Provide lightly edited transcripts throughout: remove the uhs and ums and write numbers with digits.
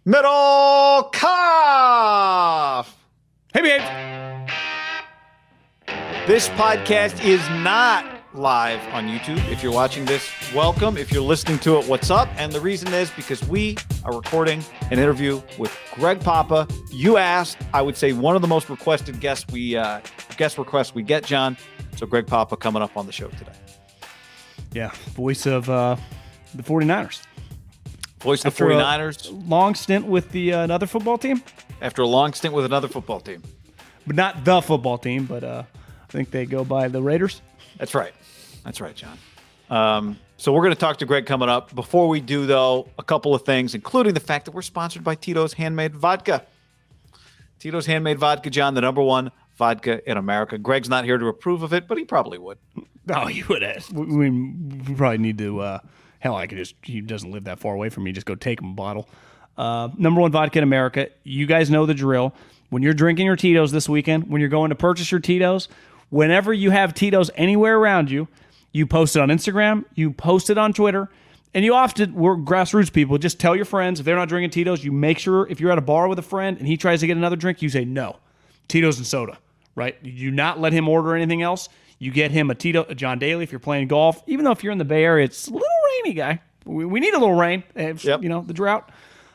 Middle Cough. Hey, babe. This podcast is not live on YouTube. If you're watching this, welcome. If you're listening to it, what's up? And the reason is because we are recording an interview with Greg Papa. You asked, I would say, one of the most requested guest requests we get, John. So Greg Papa coming up on the show today. Yeah, voice of the 49ers. Voice of the 49ers. Long stint with the another football team. After a long stint with another football team. But not the football team, but I think they go by the Raiders. That's right. That's right, John. So we're going to talk to Greg coming up. Before we do, though, a couple of things, including the fact that we're sponsored by Tito's Handmade Vodka. Tito's Handmade Vodka, John, the number one vodka in America. Greg's not here to approve of it, but he probably would. Oh, you would ask. We probably need to, hell, I could just, he doesn't live that far away from me, just go take him a bottle. Number one vodka in America. You guys know the drill. When you're drinking your Tito's this weekend, when you're going to purchase your Tito's, whenever you have Tito's anywhere around you, you post it on Instagram, you post it on Twitter, and you often, we're grassroots people, just tell your friends, if they're not drinking Tito's, you make sure, if you're at a bar with a friend and he tries to get another drink, you say no. Tito's and soda, right? You do not let him order anything else. You get him a John Daly if you're playing golf. Even though if you're in the Bay Area, it's a little rainy, guy. We need a little rain, Yep. You know, the drought.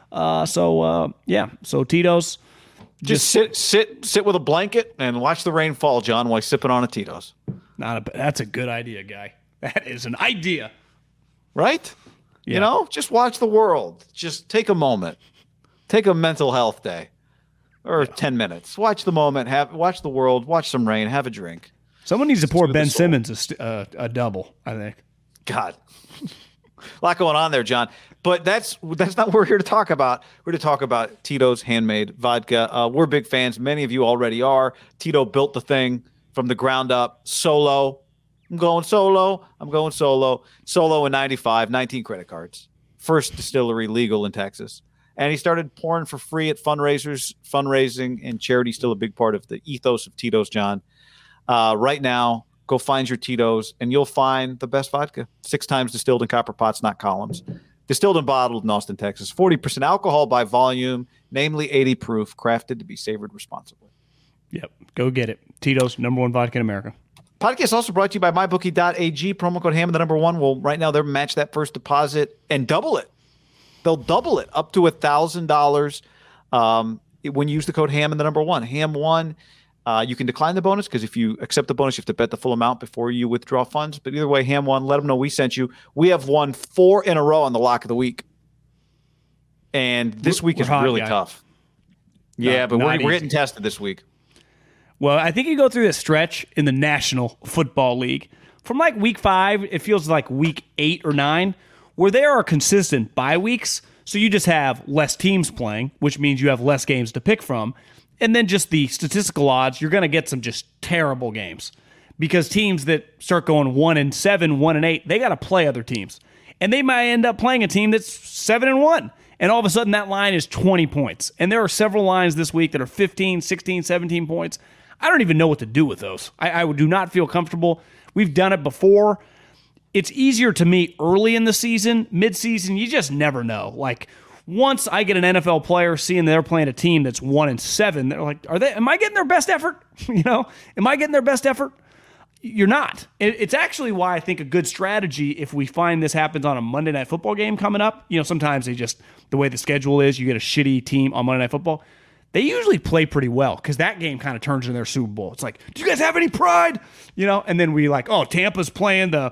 So Tito's. Just sit with a blanket and watch the rain fall, John, while sipping on a Tito's. That's a good idea, guy. That is an idea. Right? Yeah. You know, just watch the world. Just take a moment. Take a mental health day. Or 10 minutes. Watch the moment. Watch the world. Watch some rain. Have a drink. Someone needs to pour Ben Simmons a double, I think. God. A lot going on there, John. But that's not what we're here to talk about. We're to talk about Tito's Handmade Vodka. We're big fans. Many of you already are. Tito built the thing from the ground up. Solo. I'm going solo. Solo in 95, 19 credit cards. First distillery legal in Texas. And he started pouring for free at fundraisers. Fundraising and charity still a big part of the ethos of Tito's, John. Right now, go find your Tito's, and you'll find the best vodka. 6 times distilled in copper pots, not columns. Distilled and bottled in Austin, Texas. 40% alcohol by volume, namely 80 proof, crafted to be savored responsibly. Yep, go get it. Tito's, number one vodka in America. Podcast also brought to you by MyBookie.ag. Promo code HAMMOND, the number one. Well, right now, they'll match that first deposit and double it. They'll double it up to $1,000 when you use the code HAMMOND, the number one. HAM1. You can decline the bonus because if you accept the bonus, you have to bet the full amount before you withdraw funds. But either way, HAM1, let them know we sent you. We have won 4 in a row on the lock of the week. And this week is really tough. Yeah, but we're getting tested this week. Well, I think you go through this stretch in the National Football League. From like week 5, it feels like week 8 or 9, where there are consistent bye weeks. So you just have less teams playing, which means you have less games to pick from. And then just the statistical odds, you're going to get some just terrible games because teams that start going 1-7, 1-8, they got to play other teams. And they might end up playing a team that's 7-1. And all of a sudden that line is 20 points. And there are several lines this week that are 15, 16, 17 points. I don't even know what to do with those. I do not feel comfortable. We've done it before. It's easier to me early in the season, mid-season. You just never know. Like, once I get an NFL player seeing they're playing a team that's 1-7, they're like, am I getting their best effort? Am I getting their best effort? You're not. It's actually why I think a good strategy, if we find this happens on a Monday Night Football game coming up, sometimes the way the schedule is, you get a shitty team on Monday Night Football. They usually play pretty well because that game kind of turns into their Super Bowl. It's like, do you guys have any pride? And then we Tampa's playing the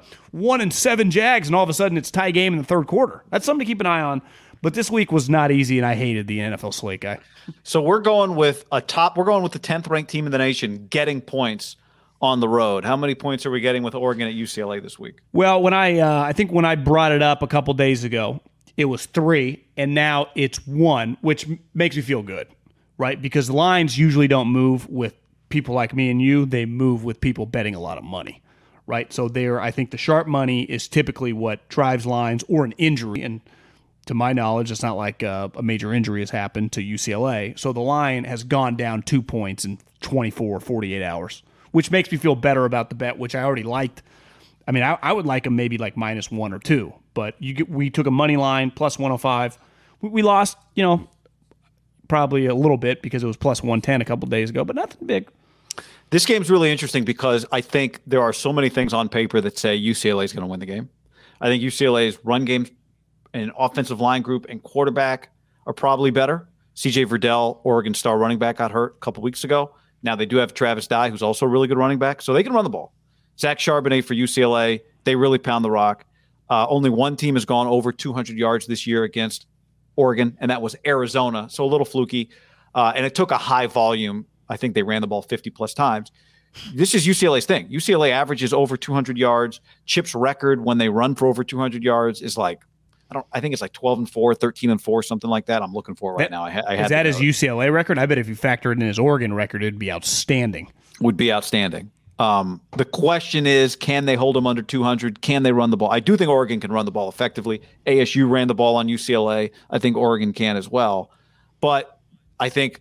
1-7 Jags, and all of a sudden it's tie game in the third quarter. That's something to keep an eye on. But this week was not easy, and I hated the NFL slate guy. So we're going with the 10th ranked team in the nation getting points on the road. How many points are we getting with Oregon at UCLA this week? Well, when I think when I brought it up a couple days ago, it was 3, and now it's 1, which makes me feel good, right? Because lines usually don't move with people like me and you. They move with people betting a lot of money, right? So I think the sharp money is typically what drives lines or an injury, and to my knowledge, it's not like a major injury has happened to UCLA. So the line has gone down 2 points in 24, 48 hours, which makes me feel better about the bet, which I already liked. I mean, I would like them maybe like -1 or 2, but we took a money line plus 105. We lost, probably a little bit because it was plus 110 a couple days ago, but nothing big. This game's really interesting because I think there are so many things on paper that say UCLA is going to win the game. I think UCLA's run game and offensive line group and quarterback are probably better. CJ Verdell, Oregon star running back, got hurt a couple weeks ago. Now they do have Travis Dye, who's also a really good running back, so they can run the ball. Zach Charbonnet for UCLA, they really pound the rock. Only one team has gone over 200 yards this year against Oregon, and that was Arizona, so a little fluky. And it took a high volume. I think they ran the ball 50-plus times. This is UCLA's thing. UCLA averages over 200 yards. Chip's record when they run for over 200 yards is like, I think it's like 12-4, 13-4, something like that. I'm looking for it right now. Is that his UCLA record? I bet if you factor it in his Oregon record, it'd be outstanding. Would be outstanding. The question is, can they hold them under 200? Can they run the ball? I do think Oregon can run the ball effectively. ASU ran the ball on UCLA. I think Oregon can as well. But I think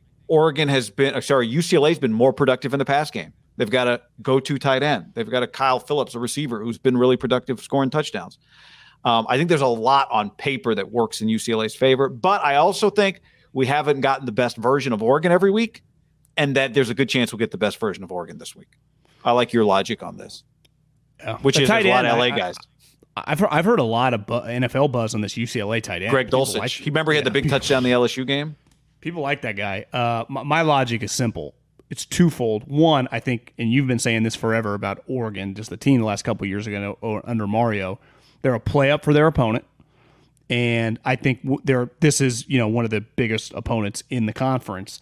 UCLA's been more productive in the pass game. They've got a go-to tight end. They've got a Kyle Phillips, a receiver, who's been really productive scoring touchdowns. I think there's a lot on paper that works in UCLA's favor. But I also think we haven't gotten the best version of Oregon every week, and that there's a good chance we'll get the best version of Oregon this week. I like your logic on this, which is there's a lot of LA guys. I've heard a lot of NFL buzz on this UCLA tight end. Greg Dulcich. He had the big touchdown in the LSU game? People like that guy. My logic is simple. It's twofold. One, I think, and you've been saying this forever about Oregon, just the team the last couple of years ago under Mario, they're a play up for their opponent. And I think this is one of the biggest opponents in the conference.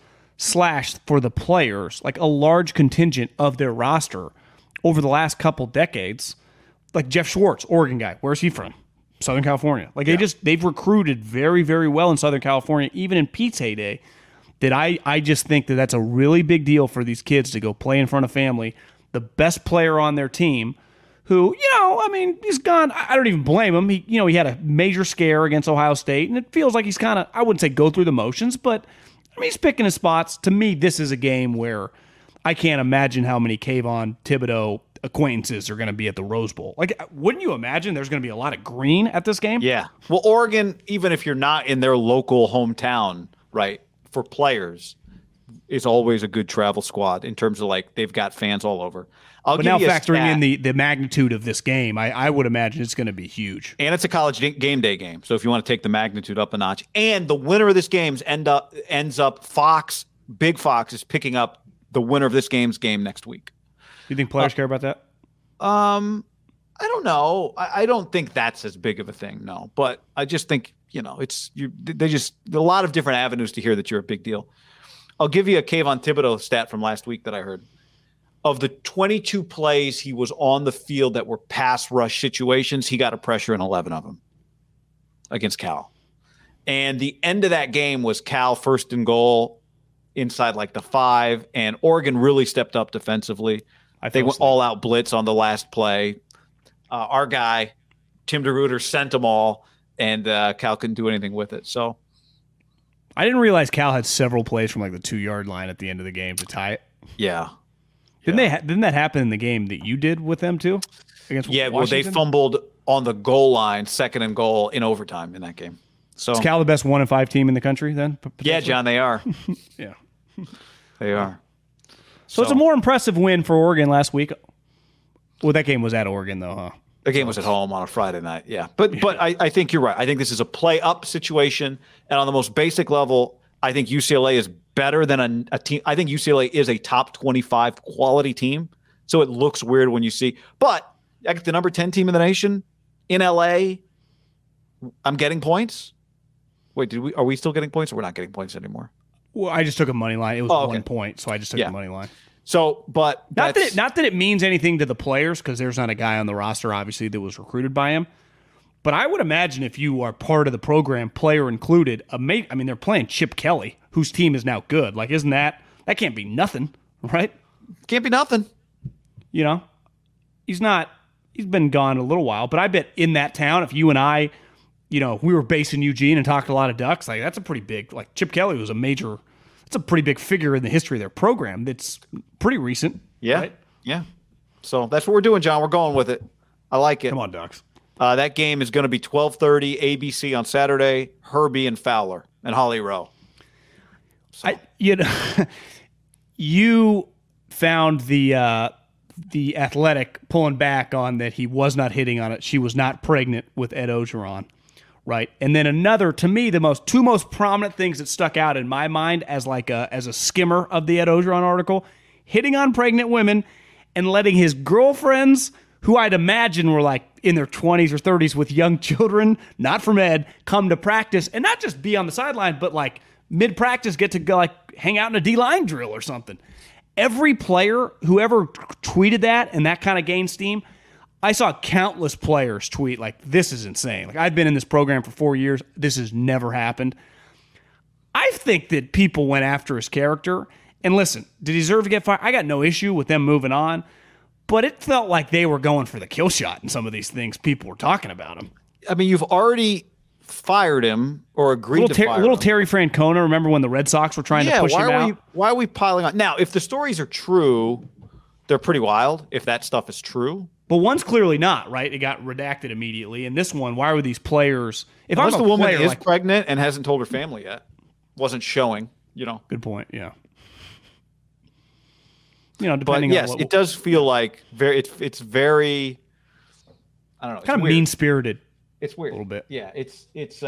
/ for the players, like a large contingent of their roster over the last couple decades, like Jeff Schwartz, Oregon guy. Where's he from? Southern California. Like they've recruited very, very well in Southern California, even in Pete's heyday. That I just think that's a really big deal for these kids to go play in front of family. The best player on their team, who he's gone. I don't even blame him. He had a major scare against Ohio State, and it feels like he's kind of, I wouldn't say go through the motions, but he's picking his spots. To me, this is a game where I can't imagine how many Kayvon Thibodeau acquaintances are going to be at the Rose Bowl. Like, wouldn't you imagine there's going to be a lot of green at this game? Yeah. Well, Oregon, even if you're not in their local hometown, right, for players, is always a good travel squad in terms of, like, they've got fans all over. But now factoring in the magnitude of this game, I would imagine it's going to be huge. And it's a college game day game. So if you want to take the magnitude up a notch. And the winner of this game ends up Big Fox is picking up the winner of this game next week. You think players care about that? I don't know. I don't think that's as big of a thing, no. But I just think, they just a lot of different avenues to hear that you're a big deal. I'll give you a Kayvon Thibodeau stat from last week that I heard. Of the 22 plays he was on the field that were pass rush situations, he got a pressure in 11 of them against Cal. And the end of that game was Cal first and goal inside like the 5, and Oregon really stepped up defensively. They went all-out blitz on the last play. Our guy, Tim DeRuyter, sent them all, and Cal couldn't do anything with it. So I didn't realize Cal had several plays from like the 2-yard line at the end of the game to tie it. Yeah. Didn't that happen in the game that you did with them too? Against Washington? Well, they fumbled on the goal line, 2nd and goal in overtime in that game. So is Cal the best 1-5 team in the country then? Yeah, John, they are. Yeah. They are. So it's a more impressive win for Oregon last week. Well, that game was at Oregon though, huh? The game was at home on a Friday night, yeah. But I think you're right. I think this is a play-up situation, and on the most basic level, I think UCLA is better than a team. I think UCLA is a top 25 quality team, so it looks weird when you see. But the number 10 team in the nation in LA, I'm getting points. Wait, are we still getting points, or we're not getting points anymore? Well, I just took a money line. It was 1 point, so I just took the money line. So, but not that it means anything to the players, because there's not a guy on the roster, obviously, that was recruited by him. But I would imagine if you are part of the program, player included, they're playing Chip Kelly, whose team is now good. Like, isn't that can't be nothing, right? Can't be nothing. He's been gone a little while, but I bet in that town, if you and I, we were based in Eugene and talked a lot of Ducks, like that's a pretty big, like Chip Kelly was it's a pretty big figure in the history of their program. That's pretty recent. Yeah. Right? Yeah. So that's what we're doing, John. We're going with it. I like it. Come on, Ducks. That game is going to be 12:30 ABC on Saturday. Herbie and Fowler and Holly Rowe. So. You found the Athletic pulling back on that he was not hitting on it. She was not pregnant with Ed Ogeron, right? And then another, to me, the two most prominent things that stuck out in my mind as a skimmer of the Ed Ogeron article: hitting on pregnant women and letting his girlfriends, who I'd imagine were like in their 20s or 30s with young children, not from Ed, come to practice and not just be on the sideline, but like mid-practice get to go like hang out in a D-line drill or something. Every player, whoever tweeted that and that kind of gained steam, I saw countless players tweet like, this is insane. Like, I've been in this program for 4 years. This has never happened. I think that people went after his character. And listen, did he deserve to get fired? I got no issue with them moving on. But it felt like they were going for the kill shot in some of these things people were talking about him. I mean, you've already fired him or agreed to fire him. Terry Francona, remember when the Red Sox were trying to push him out? Why are we piling on? Now, if the stories are true, they're pretty wild, if that stuff is true. But one's clearly not, right? It got redacted immediately. And this one, why were these players... Unless the woman is pregnant and hasn't told her family yet. Wasn't showing, Good point, yeah. Depending on what... it does feel like it's very... I don't know. Kind of mean-spirited. It's weird. A little bit. Yeah, it's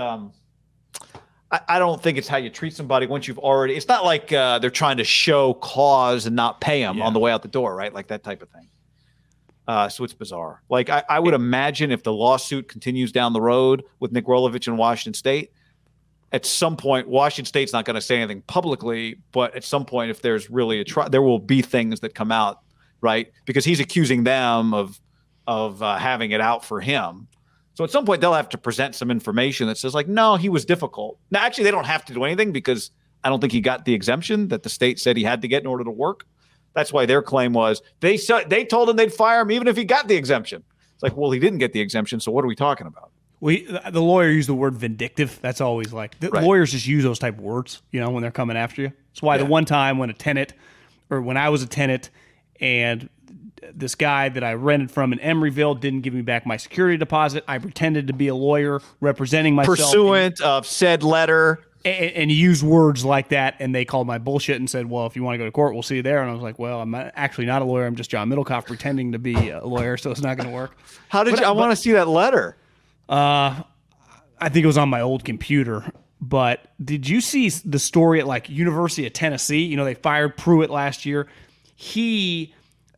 I don't think it's how you treat somebody once you've already... It's not like they're trying to show cause and not pay them on the way out the door, right? Like that type of thing. So it's bizarre. Like I would imagine if the lawsuit continues down the road with Nick Rolovich in Washington State, at some point, Washington State's not going to say anything publicly, but at some point, if there's really a trial, there will be things that come out, right? Because he's accusing them of having it out for him. So at some point, they'll have to present some information that says, like, no, he was difficult. Now, actually, they don't have to do anything because I don't think he got the exemption that the state said he had to get in order to work. That's why their claim was they told him they'd fire him even if he got the exemption. It's like, well, he didn't get the exemption, so what are we talking about? The lawyer used the word vindictive. That's always like lawyers just use those type of words, when they're coming after you. That's why the one time when I was a tenant and this guy that I rented from in Emeryville didn't give me back my security deposit, I pretended to be a lawyer representing myself. Pursuant of said letter. And use words like that, and they called my bullshit and said, well, if you want to go to court, we'll see you there. And I was like, well, I'm actually not a lawyer. I'm just John Middlecoff pretending to be a lawyer, so it's not going to work. I want to see that letter. I think it was on my old computer. But did you see the story at University of Tennessee? They fired Pruitt last year. He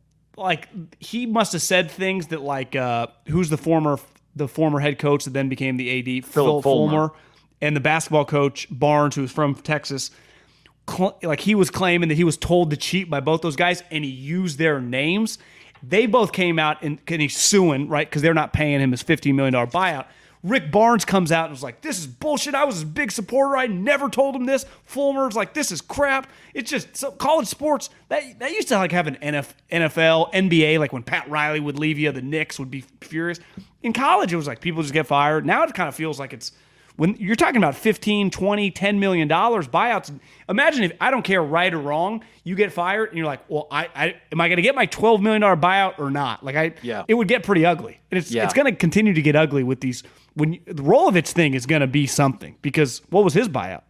must have said things that who's the former head coach that then became the AD, Phil Fulmer. And the basketball coach, Barnes, who was from Texas, he was claiming that he was told to cheat by both those guys, and he used their names. They both came out, and he's suing, right, because they're not paying him his $15 million buyout. Rick Barnes comes out and was like, this is bullshit. I was his big supporter. I never told him this. Fulmer's like, this is crap. It's just college sports. That used to have an NFL, NBA, like when Pat Riley would leave you, the Knicks would be furious. In college, it was like people just get fired. Now it kind of feels like it's, when you're talking about $15, $20, $10 million buyouts, imagine if, I don't care right or wrong, you get fired and you're like, well, am I going to get my $12 million buyout or not? It would get pretty ugly. And it's going to continue to get ugly with these. The Rolovich thing is going to be something because what was his buyout?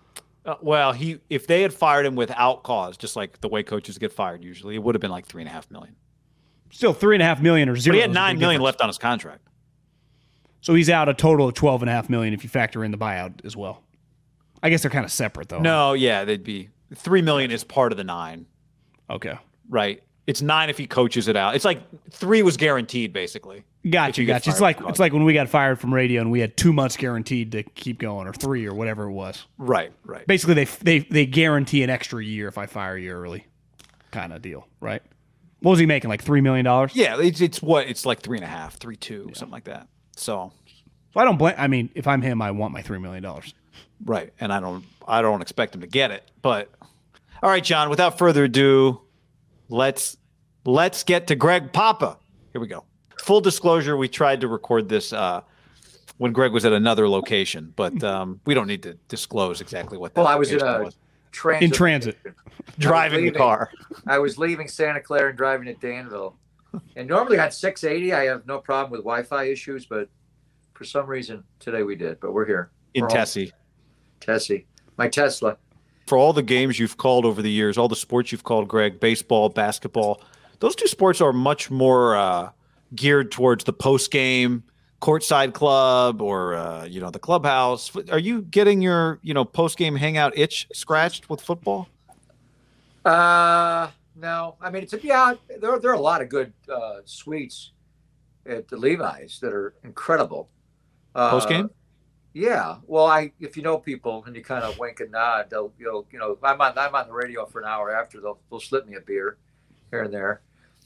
If they had fired him without cause, just like the way coaches get fired usually, it would have been like $3.5 million. Still $3.5 million or zero. But he had $9 million left on his contract. So he's out a total of $12.5 million if you factor in the buyout as well. I guess they're kind of separate though. No, yeah, they'd be $3 million is part of the $9 million. Okay, right. It's $9 million if he coaches it out. It's like $3 million was guaranteed basically. Gotcha. It's like when we got fired from radio and we had 2 months guaranteed to keep going, or 3 or whatever it was. Right. Basically, they guarantee an extra year if I fire you early, kind of deal, right? What was he making? Like $3 million? Yeah, it's like 3.5, 3.2, something like that. So I don't blame. I mean, if I'm him, I want my $3 million. Right, and I don't expect him to get it. But all right, John. Without further ado, let's get to Greg Papa. Here we go. Full disclosure: we tried to record this when Greg was at another location, but we don't need to disclose exactly what that. Well, I was in transit, driving the car. I was leaving Santa Clara and driving to Danville. And normally on 680, I have no problem with Wi-Fi issues, but for some reason today we did. But we're here in Tessie. My Tesla. for all the games you've called over the years, all the sports you've called, Greg, baseball, basketball, those two sports are much more geared towards the post-game courtside club or, the clubhouse. Are you getting your, post-game hangout itch scratched with football? No. I mean, there are a lot of good suites at the Levi's that are incredible. Post-game? Yeah. Well, if you know people and you kind of wink and nod, I'm on the radio for an hour after, they'll slip me a beer here and there.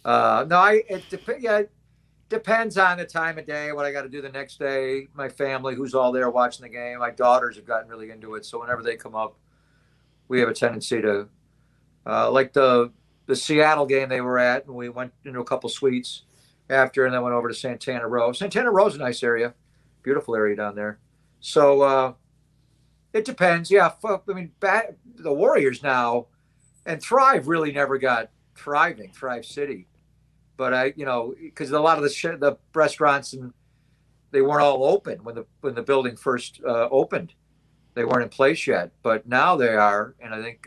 It depends on the time of day, what I got to do the next day, my family, who's all there watching the game. My daughters have gotten really into it. So whenever they come up, we have a tendency to, like the Seattle game they were at, and we went into a couple suites after, and then went over to Santana Row. Santana Row's a nice area, beautiful area down there. So it depends. Yeah, I mean, the Warriors now, and Thrive really never got thriving, Thrive City. But because a lot of the restaurants, and they weren't all open when the building first opened. They weren't in place yet, but now they are. And I think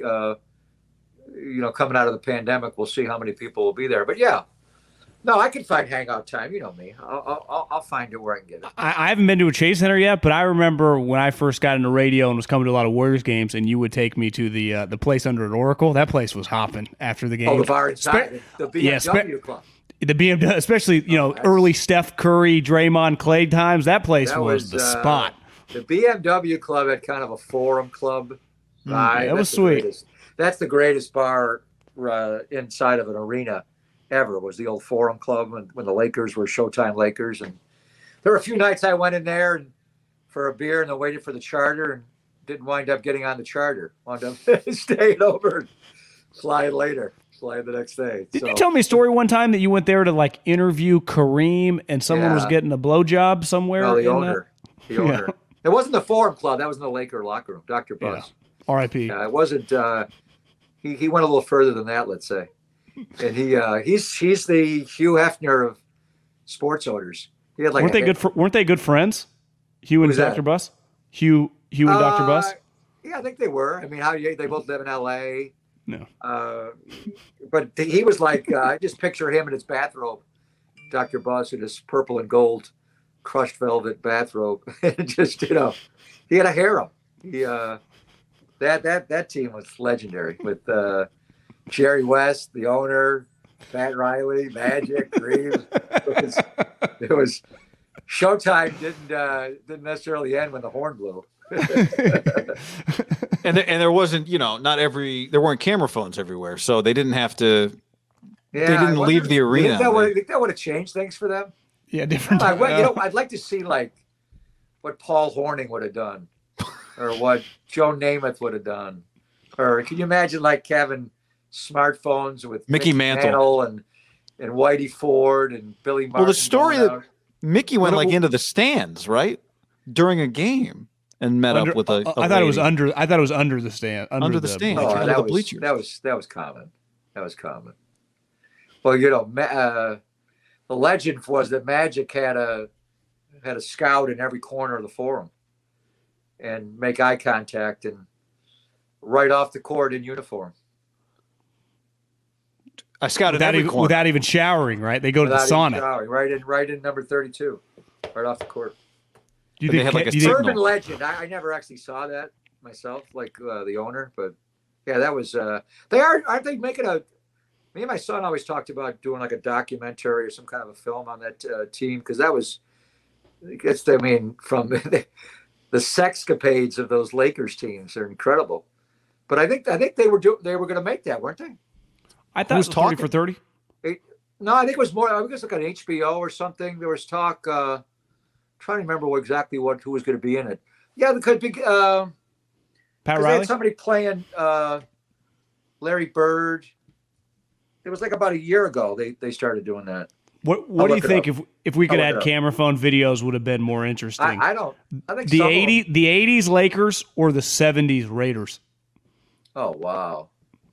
coming out of the pandemic, we'll see how many people will be there. But yeah. No, I can find hangout time. You know me. I'll find it where I can get it. I haven't been to a Chase Center yet, but I remember when I first got into radio and was coming to a lot of Warriors games, and you would take me to the place under an Oracle. That place was hopping after the game. Oh, the bar inside, the BMW club. The BMW, especially early Steph Curry, Draymond, Clay times. That place was the spot. The BMW club had kind of a forum club vibe. That was sweet. That's the greatest bar inside of an arena ever, was the old Forum Club when the Lakers were Showtime Lakers. And there were a few nights I went in there and for a beer and then waited for the charter and didn't wind up getting on the charter. Wound up staying over and flying the next day. Did you tell me a story one time that you went there to interview Kareem and someone was getting a blowjob somewhere? No, the owner. The owner. It wasn't the Forum Club. That was in the Laker locker room. Dr. Buzz. Yeah. R.I.P. It wasn't. He went a little further than that, let's say. And he's the Hugh Hefner of sports owners. He had weren't they good friends? Hugh and Dr. Buss? Hugh and Dr. Buss? Yeah, I think they were. I mean, they both live in L.A. No. But he was I just picture him in his bathrobe, Dr. Buss in his purple and gold crushed velvet bathrobe. And just, he had a harem. That team was legendary with Jerry West, the owner, Pat Riley, Magic, Reeves. It was Showtime didn't necessarily end when the horn blew. and there wasn't, there weren't camera phones everywhere, so they didn't have to. Yeah, they didn't leave the arena. You think that would have changed things for them? Yeah, different. I'd like to see what Paul Hornung would have done, or what Joe Namath would have done, or can you imagine having smartphones with Mickey Mantle and Whitey Ford and Billy Martin? Well, the story that Mickey went into the stands right during a game and met up with a I thought it was under. I thought it was under the stand. Under the stand. Under the bleachers. That was common. Well, the legend was that Magic had a scout in every corner of the Forum and make eye contact and right off the court in uniform. I scouted every corner without even showering. Right, they go to the sauna. Right in number 32, right off the court. Do you think they had a urban legend? I never actually saw that myself, the owner, but yeah, that was. Aren't they making a? Me and my son always talked about doing a documentary or some kind of a film on that team, because that was. From the sexcapades of those Lakers teams are incredible, but I think they were going to make that, weren't they? I thought it was 30 for 30. No, I think it was more. I think it was on HBO or something. There was talk. Trying to remember who was going to be in it. Yeah, there could be. Pat Riley. They had somebody playing Larry Bird. It was about a year ago they started doing that. What do you think if we could add camera phone videos would have been more interesting? I think the 80s Lakers or the 70s Raiders. Oh wow.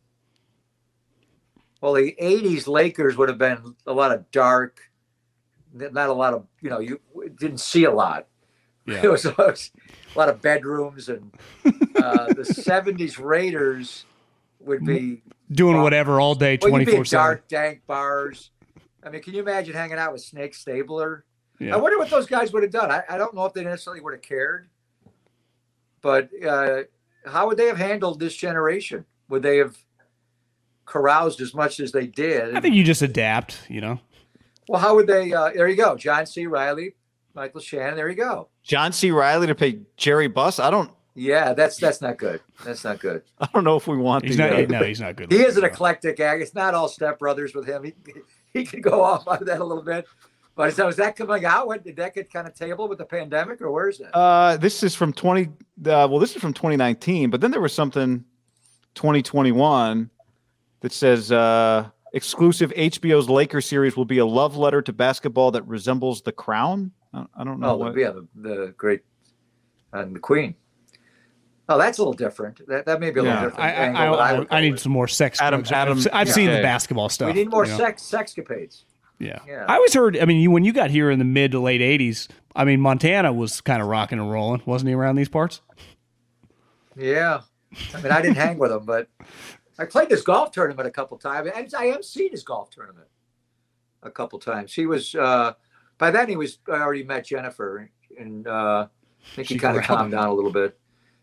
Well, the 80s Lakers would have been a lot of dark, not a lot of, you didn't see a lot. Yeah. It was a lot of bedrooms, and the '70s Raiders would be Doing whatever all day, well, you'd be in 24/7. dark, dank bars. I mean, can you imagine hanging out with Snake Stabler? Yeah. I wonder what those guys would have done. I don't know if they necessarily would have cared, but how would they have handled this generation? Would they have caroused as much as they did? I think you just adapt, you know. Well, how would they? There you go, John C. Riley, Michael Shannon. There you go. John C. Riley to pay Jerry Buss. Yeah, that's not good. That's not good. I don't know if we want He's the. not. No, he's not good. He is an eclectic act. It's not all Step Brothers with him. He can go off on that a little bit. But so is that coming out? When did that get kind of tabled with the pandemic, or where is that? This is from 2019, but then there was something 2021 that says exclusive HBO's Lakers series will be a love letter to basketball that resembles The Crown. I don't know. Oh, yeah, the great and the Queen. Oh, that's a little different. That may be a little different. I need some more sex. Adam, I've seen the basketball stuff. We need more you know? sexcapades. Yeah. Yeah. I always heard. I mean, when you got here in the mid to late '80s, I mean, Montana was kind of rocking and rolling, wasn't he? Around these parts. Yeah, I mean, I didn't hang with him, but I played this golf tournament a couple times. I emceed his golf tournament a couple times. He was by then I already met Jennifer, and I think he kind of calmed down a little bit.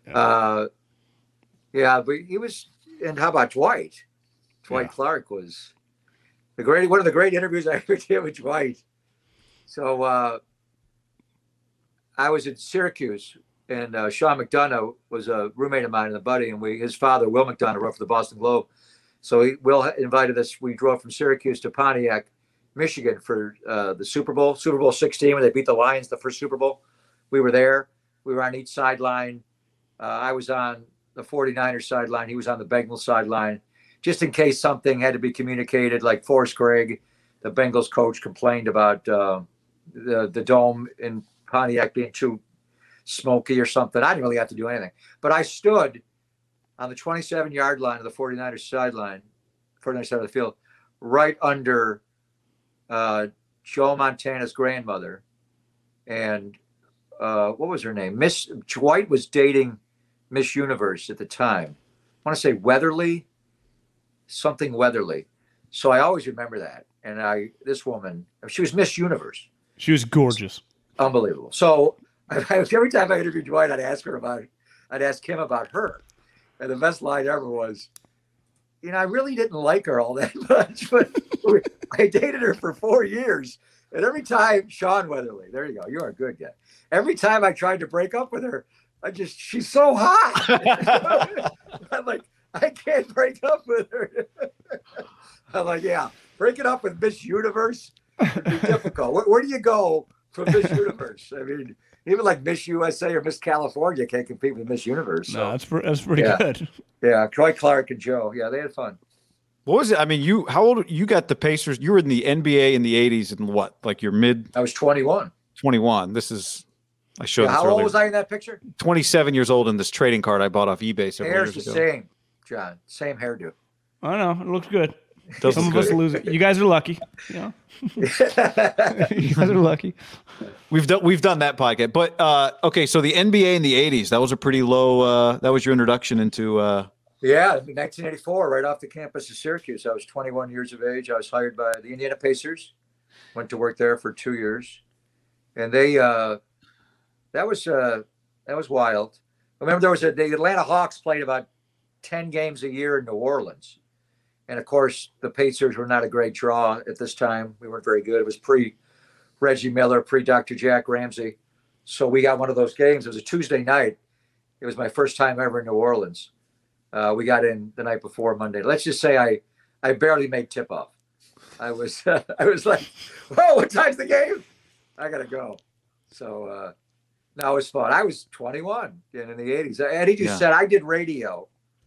Yeah, but he was. And how about Dwight? Dwight Clark was one of the great interviews I ever did with Dwight. So I was in Syracuse, and Sean McDonough was a roommate of mine and a buddy, and his father, Will McDonough, wrote for the Boston Globe. So Will invited us. We drove from Syracuse to Pontiac, Michigan for the Super Bowl 16, when they beat the Lions, the first Super Bowl. We were there. We were on each sideline. I was on the 49ers sideline. He was on the Bengals sideline, just in case something had to be communicated, like Forrest Gregg, the Bengals coach, complained about the dome in Pontiac being too smoky or something. I didn't really have to do anything. But I stood on the 27-yard line of the 49ers sideline, 49ers side of the field, right under Joe Montana's grandmother. And what was her name? Miss Dwight was dating Miss Universe at the time. I want to say Weatherly, something Weatherly. So I always remember that. And this woman, she was Miss Universe. She was gorgeous. Unbelievable. So every time I interviewed Dwight, I'd ask him about her. And the best line ever was, I really didn't like her all that much, but I dated her for 4 years. And every time, Sean Weatherly, there you go, you're a good guy. Every time I tried to break up with her, she's so hot. I'm like, I can't break up with her. I'm like, yeah, breaking up with Miss Universe would be difficult. Where do you go from Miss Universe? I mean, even like Miss USA or Miss California can't compete with Miss Universe. So. No, that's pretty good. Yeah, Troy Clark and Joe. Yeah, they had fun. What was it? I mean, how old? You got the Pacers. You were in the NBA in the '80s, and what? Like your mid? I was 21. 21. This is. I showed. Yeah, how old was I in that picture? 27 years old in this trading card I bought off eBay several Hair's years the ago. same, John. Same hairdo. I know it looks good. Doesn't Some of us lose it. You guys are lucky. Yeah. You guys are lucky. We've done that podcast, but okay. So the NBA in the '80s, that was a pretty low. That was your introduction into. Yeah, 1984, right off the campus of Syracuse. I was 21 years of age. I was hired by the Indiana Pacers. Went to work there for 2 years, and they that was wild. I remember the Atlanta Hawks played about 10 games a year in New Orleans. And of course, the Pacers were not a great draw at this time. We weren't very good. It was pre-Reggie Miller, pre-Dr. Jack Ramsey. So we got one of those games. It was a Tuesday night. It was my first time ever in New Orleans. We got in the night before Monday. Let's just say I barely made tip-off. I was like, whoa, what time's the game? I got to go. So no, it was fun. I was 21 in the 80s. Eddie just said I did radio.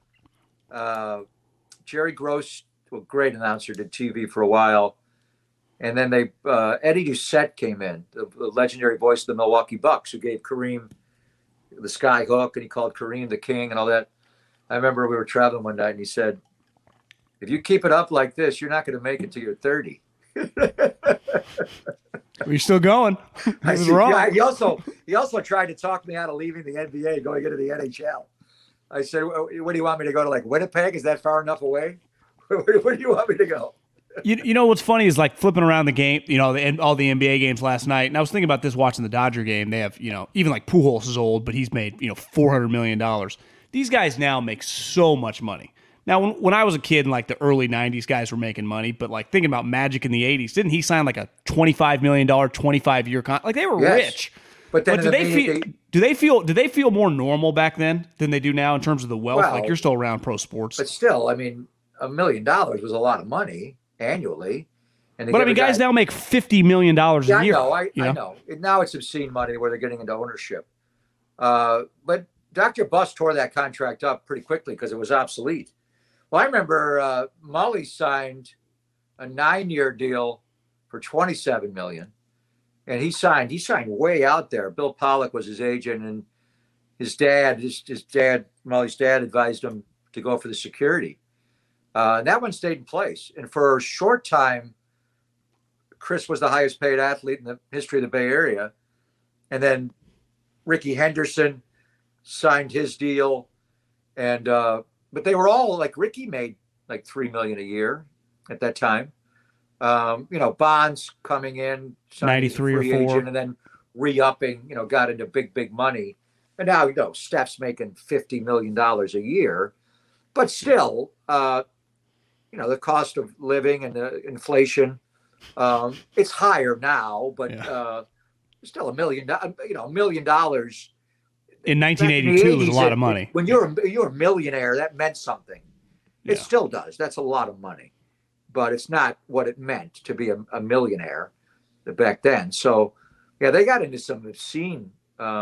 Jerry Gross, a great announcer, did TV for a while. And then Eddie Doucette came in, the legendary voice of the Milwaukee Bucks, who gave Kareem the sky hook, and he called Kareem the king and all that. I remember we were traveling one night, and he said, if you keep it up like this, you're not going to make it till you're 30. We're still going. I This is see. wrong. Yeah, he also tried to talk me out of leaving the NBA, going into the NHL. I said, "What do you want me to go to? Like Winnipeg? Is that far enough away? Where do you want me to go?" You know what's funny is like flipping around the game, all the NBA games last night. And I was thinking about this watching the Dodger game. They have, even like Pujols is old, but he's made, $400 million. These guys now make so much money. Now, when I was a kid in like the early 90s, guys were making money. But like thinking about Magic in the 80s, didn't he sign like a $25 million, 25-year contract? Like they were rich. But then do they feel more normal back then than they do now in terms of the wealth? Well, like you're still around pro sports. But still, I mean, $1 million was a lot of money annually. But I mean, guys now make $50 million a year. I know. Now it's obscene money where they're getting into ownership. But Dr. Buss tore that contract up pretty quickly because it was obsolete. Well, I remember Mully signed a 9-year deal for $27 million, and he signed way out there. Bill Pollock was his agent, and his dad, Mully's dad, advised him to go for the security. And that one stayed in place. And for a short time, Chris was the highest paid athlete in the history of the Bay Area. And then Ricky Henderson signed his deal. And, but they were all like, Ricky made like $3 million a year at that time. Bonds coming in, 93 or 4, agent, and then re-upping, got into big money. And now, Steph's making $50 million a year, but still, the cost of living and the inflation, it's higher now, but still $1 million, $1 million in 1982 was a lot of money. When you're a millionaire, that meant something. It still does. That's a lot of money, but it's not what it meant to be a millionaire back then. So, yeah, they got into some obscene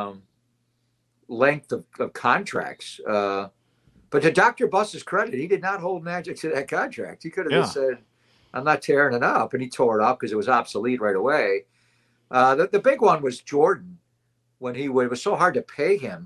length of contracts. But to Dr. Buss's credit, he did not hold Magic to that contract. He could have just said, I'm not tearing it up. And he tore it up because it was obsolete right away. The big one was Jordan when it was so hard to pay him.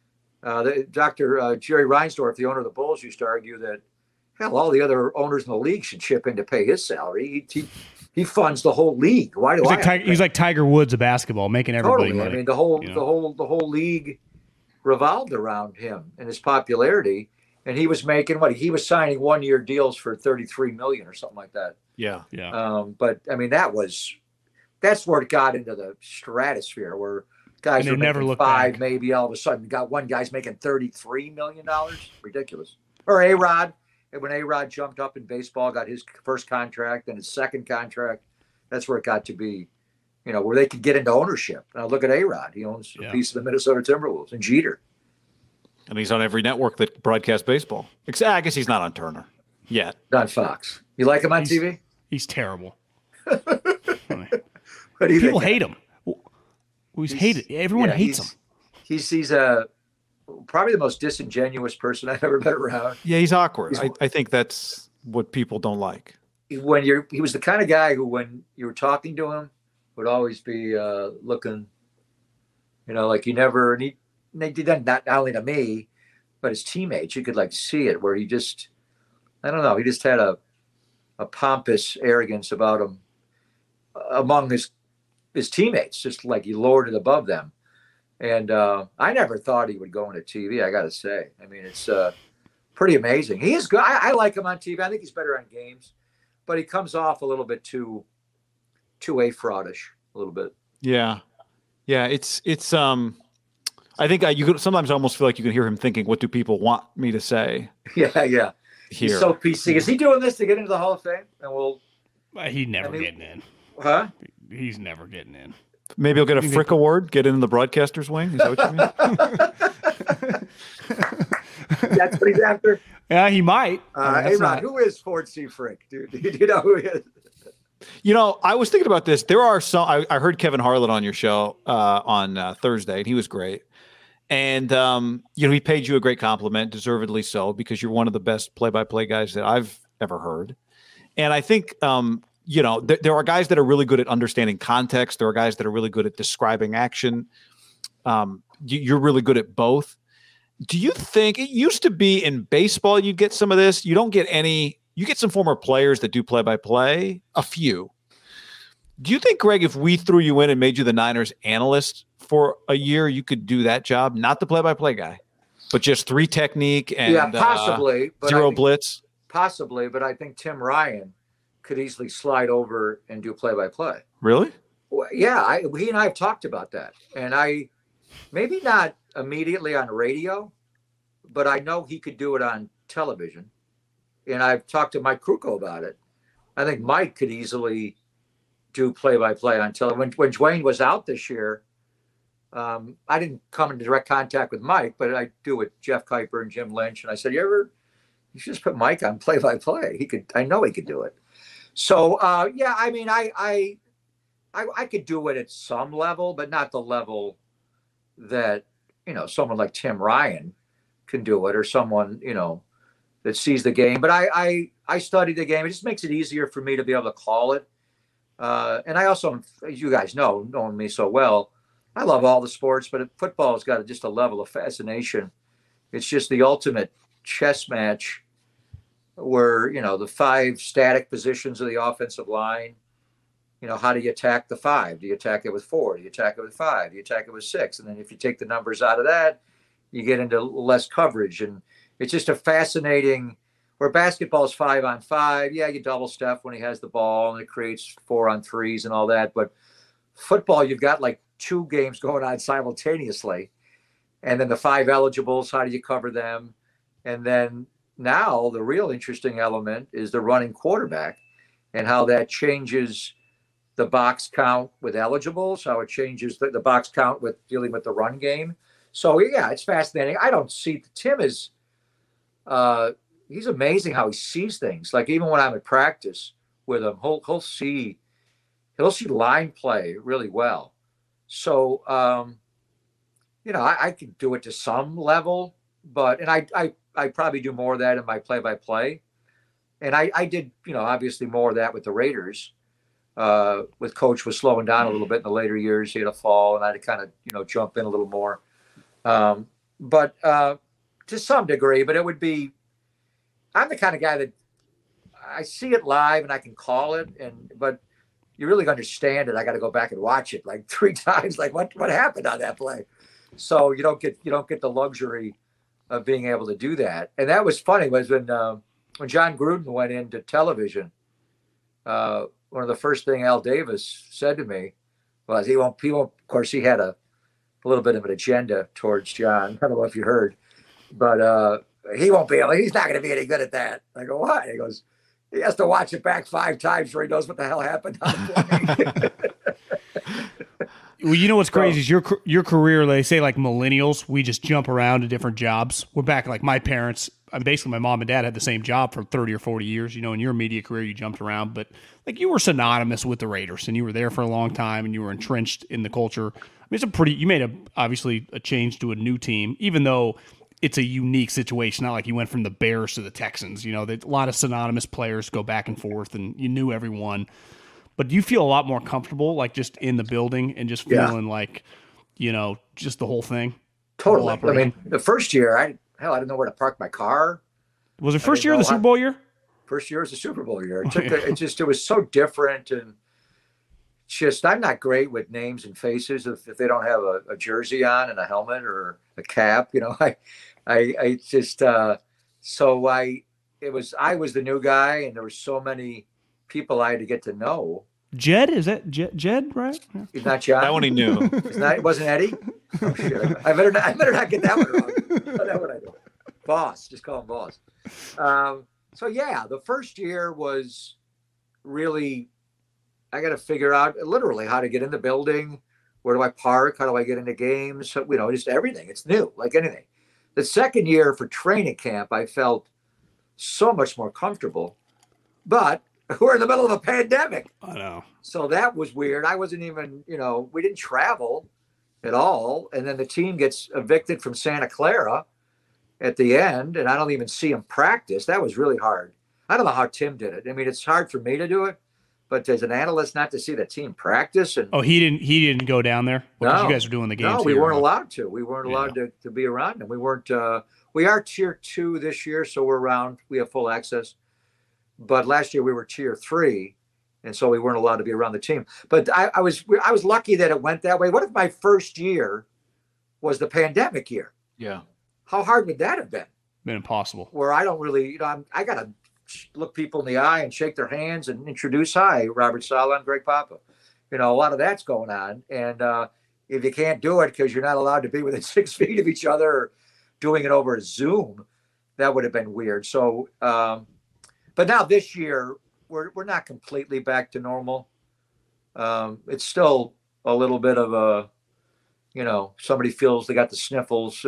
Dr. Jerry Reinsdorf, the owner of the Bulls, used to argue that, hell, all the other owners in the league should chip in to pay his salary. He funds the whole league. Why do he's like Tiger Woods of basketball, making everybody money. I mean, the whole league revolved around him and his popularity. And he was making he was signing 1-year deals for $33 million or something like that. Yeah. But I mean, that's where it got into the stratosphere where guys are making $5 million, maybe all of a sudden got one guy's making $33 million. Ridiculous. Or A-Rod. When A-Rod jumped up in baseball, got his first contract and his second contract, that's where it got to be, where they could get into ownership. Now look at A-Rod. He owns a piece of the Minnesota Timberwolves, and Jeter. And he's on every network that broadcasts baseball. I guess he's not on Turner yet. On Fox. You like him on TV? He's terrible. What do you People think? hate him. He's hated. Everyone hates him. He's probably the most disingenuous person I've ever been around. Yeah, he's awkward. I think that's what people don't like. He was the kind of guy who, when you were talking to him, would always be looking, like you never. And they did that not only to me, but his teammates. You could see it where he just, I don't know, he just had a pompous arrogance about him among his teammates, just like he lowered it above them. And I never thought he would go into TV, I got to say. I mean, it's pretty amazing. He is good. I like him on TV. I think he's better on games, but he comes off a little bit too A-fraudish, a little bit. Yeah. It's I think you could sometimes almost feel like you can hear him thinking, what do people want me to say? Yeah. Here. He's so PC. Is he doing this to get into the Hall of Fame? And He's never getting in. Huh? He's never getting in. Maybe he'll get a Frick Award, get into the broadcaster's wing. Is that what you mean? That's what he's after? Yeah, he might. Hey, Ron, who is Ford C. Frick, dude? Do you know who he is? I was thinking about this. There are some. I heard Kevin Harlan on your show on Thursday, and he was great. And he paid you a great compliment, deservedly so, because you're one of the best play-by-play guys that I've ever heard. And I think there are guys that are really good at understanding context. There are guys that are really good at describing action. You're really good at both. Do you think it used to be in baseball you'd get some of this? You don't get any. You get some former players that do play-by-play, a few. Do you think, Greg, if we threw you in and made you the Niners analyst for a year, you could do that job? Not the play-by-play guy, but just 3 technique and possibly, but 0 blitz? Possibly, but I think Tim Ryan could easily slide over and do play-by-play. Really? Well, yeah, he and I have talked about that. And maybe not immediately on radio, but I know he could do it on television. And I've talked to Mike Krukow about it. I think Mike could easily do play-by-play on television. When Dwayne was out this year, I didn't come into direct contact with Mike, but I do with Jeff Kuiper and Jim Lynch. And I said, you should just put Mike on play-by-play. I know he could do it. So, yeah, I mean, I could do it at some level, but not the level that, someone like Tim Ryan can do it, or someone, that sees the game. But I study the game. It just makes it easier for me to be able to call it. And I also, as you guys know, knowing me so well, I love all the sports, but football has got just a level of fascination. It's just the ultimate chess match where, the 5 static positions of the offensive line, how do you attack the 5? Do you attack it with 4? Do you attack it with 5? Do you attack it with 6? And then if you take the numbers out of that, you get into less coverage. And it's just a fascinating, where basketball is 5-on-5. Yeah, you double Steph when he has the ball and it creates 4-on-3s and all that. But football, you've got like 2 games going on simultaneously. And then the 5 eligibles, how do you cover them? And then now the real interesting element is the running quarterback and how that changes the box count with eligibles, how it changes the box count with dealing with the run game. So, yeah, it's fascinating. I don't see Tim as he's amazing how he sees things. Like even when I'm at practice with him, he'll see line play really well. So, I could do it to some level, and I probably do more of that in my play-by-play. And I did, obviously more of that with the Raiders. With Coach was slowing down a little bit in the later years. He had a fall, and I had to kind of, jump in a little more. But to some degree, but it would be, I'm the kind of guy that I see it live and I can call it, but you really understand it. I got to go back and watch it like 3 times. Like what happened on that play? So you don't get the luxury of being able to do that. And that was funny was when John Gruden went into television, one of the first thing Al Davis said to me was he won't, of course he had a little bit of an agenda towards John. I don't know if you heard, but he won't be able, he's not going to be any good at that. I go, why? He goes, he has to watch it back 5 times before he knows what the hell happened on the play. Well, you know what's crazy is your career, they say like millennials, we just jump around to different jobs. We're back like my parents, basically my mom and dad had the same job for 30 or 40 years. In your media career, you jumped around, but like you were synonymous with the Raiders and you were there for a long time and you were entrenched in the culture. You made obviously a change to a new team, even though it's a unique situation. Not like you went from the Bears to the Texans. A lot of synonymous players go back and forth and you knew everyone. But do you feel a lot more comfortable, like just in the building and just feeling like, just the whole thing? Totally. I mean, the first year, I didn't know where to park my car. Was it first year of the Super Bowl year? First year was the Super Bowl year. It was so different. And just, I'm not great with names and faces if they don't have a jersey on and a helmet or a cap, I was the new guy and there were so many people I had to get to know. Jed? Is that Jed, right? Yeah. He's not John. That one he knew. It wasn't Eddie? Oh, shit. I better not get that one wrong. That's what I do. Boss. Just call him Boss. So, yeah, the first year was really, I got to figure out literally how to get in the building. Where do I park? How do I get into games? Just everything. It's new, like anything. The second year for training camp, I felt so much more comfortable. But we're in the middle of a pandemic. I know. So that was weird. I wasn't even, we didn't travel at all. And then the team gets evicted from Santa Clara at the end, and I don't even see them practice. That was really hard. I don't know how Tim did it. I mean, it's hard for me to do it, but as an analyst, not to see the team practice. And he didn't go down there? Because you guys were doing the games. No, we weren't allowed to. We weren't allowed to be around them. We weren't. We are tier 2 this year, so we're around. We have full access. But last year we were tier 3, and so we weren't allowed to be around the team. But I was lucky that it went that way. What if my first year was the pandemic year? Yeah. How hard would that have been? Been impossible. Where I don't really, I got to look people in the eye and shake their hands and introduce, hi, Robert Saleh and Greg Papa. A lot of that's going on. And if you can't do it because you're not allowed to be within 6 feet of each other, or doing it over Zoom, that would have been weird. So, but now this year, we're not completely back to normal. It's still a little bit of a, somebody feels they got the sniffles,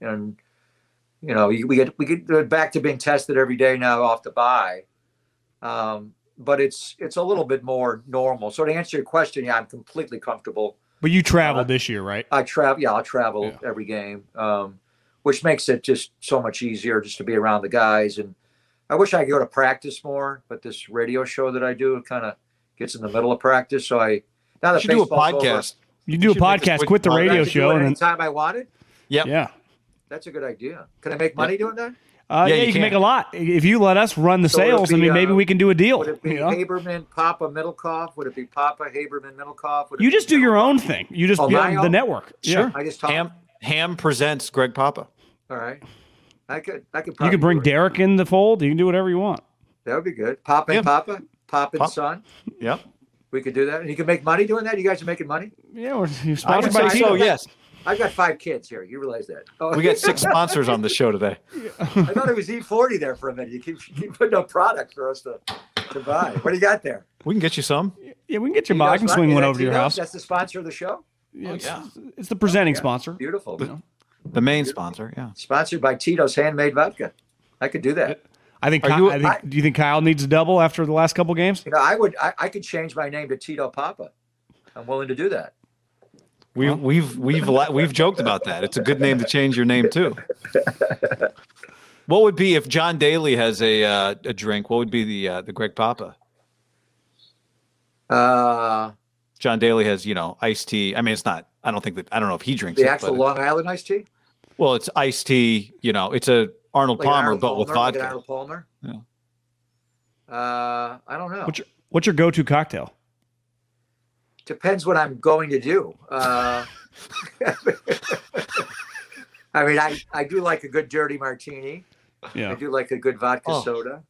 we get back to being tested every day now off the bye. But it's a little bit more normal. So to answer your question, yeah, I'm completely comfortable. But you traveled this year, right? I'll travel every game, which makes it just so much easier just to be around the guys. And I wish I could go to practice more, but this radio show that I do, it kind of gets in the middle of practice. So now that you do a podcast. You do a podcast, quit the radio show, and anytime I wanted. Yep. Yeah. That's a good idea. Can I make money doing that? You can make a lot. If you let us run the sales, maybe we can do a deal. Would it be Haberman, Papa, Middlecoff? Would it be Papa, Haberman, Middlecoff? You just do your own thing. You just be on the network. Sure. Yeah. I just talk. Ham presents Greg Papa. All right. I could probably you could bring Derek in the fold. You can do whatever you want. That would be good. Papa and Papa, Papa and Son. Yep. We could do that. And you can make money doing that? You guys are making money? Yeah, we're I sponsored would by say Tito. so, yes. I've got 5 kids here. You realize that? Oh. We got 6 sponsors on the show today. I thought it was E40 there for a minute. You keep putting up product for us to buy. What do you got there? We can get you some. Yeah, we can get you. I can swing one over to your house. That's the sponsor of the show? Yeah, it's the presenting sponsor. Beautiful. The main sponsor, yeah. Sponsored by Tito's Handmade Vodka. I could do that. Do you think Kyle needs a double after the last couple games? I could change my name to Tito Papa. I'm willing to do that. We've joked about that. It's a good name to change your name to. What would be if John Daly has a drink? What would be the Greg Papa? John Daly has iced tea. I mean, it's not. I don't know if he drinks the actual Long Island iced tea. Well, it's iced tea. It's a Arnold Palmer, but with vodka. Like Arnold Palmer. Yeah. I don't know. What's your go-to cocktail? Depends what I'm going to do. I mean, I do like a good dirty martini. Yeah. I do like a good vodka soda.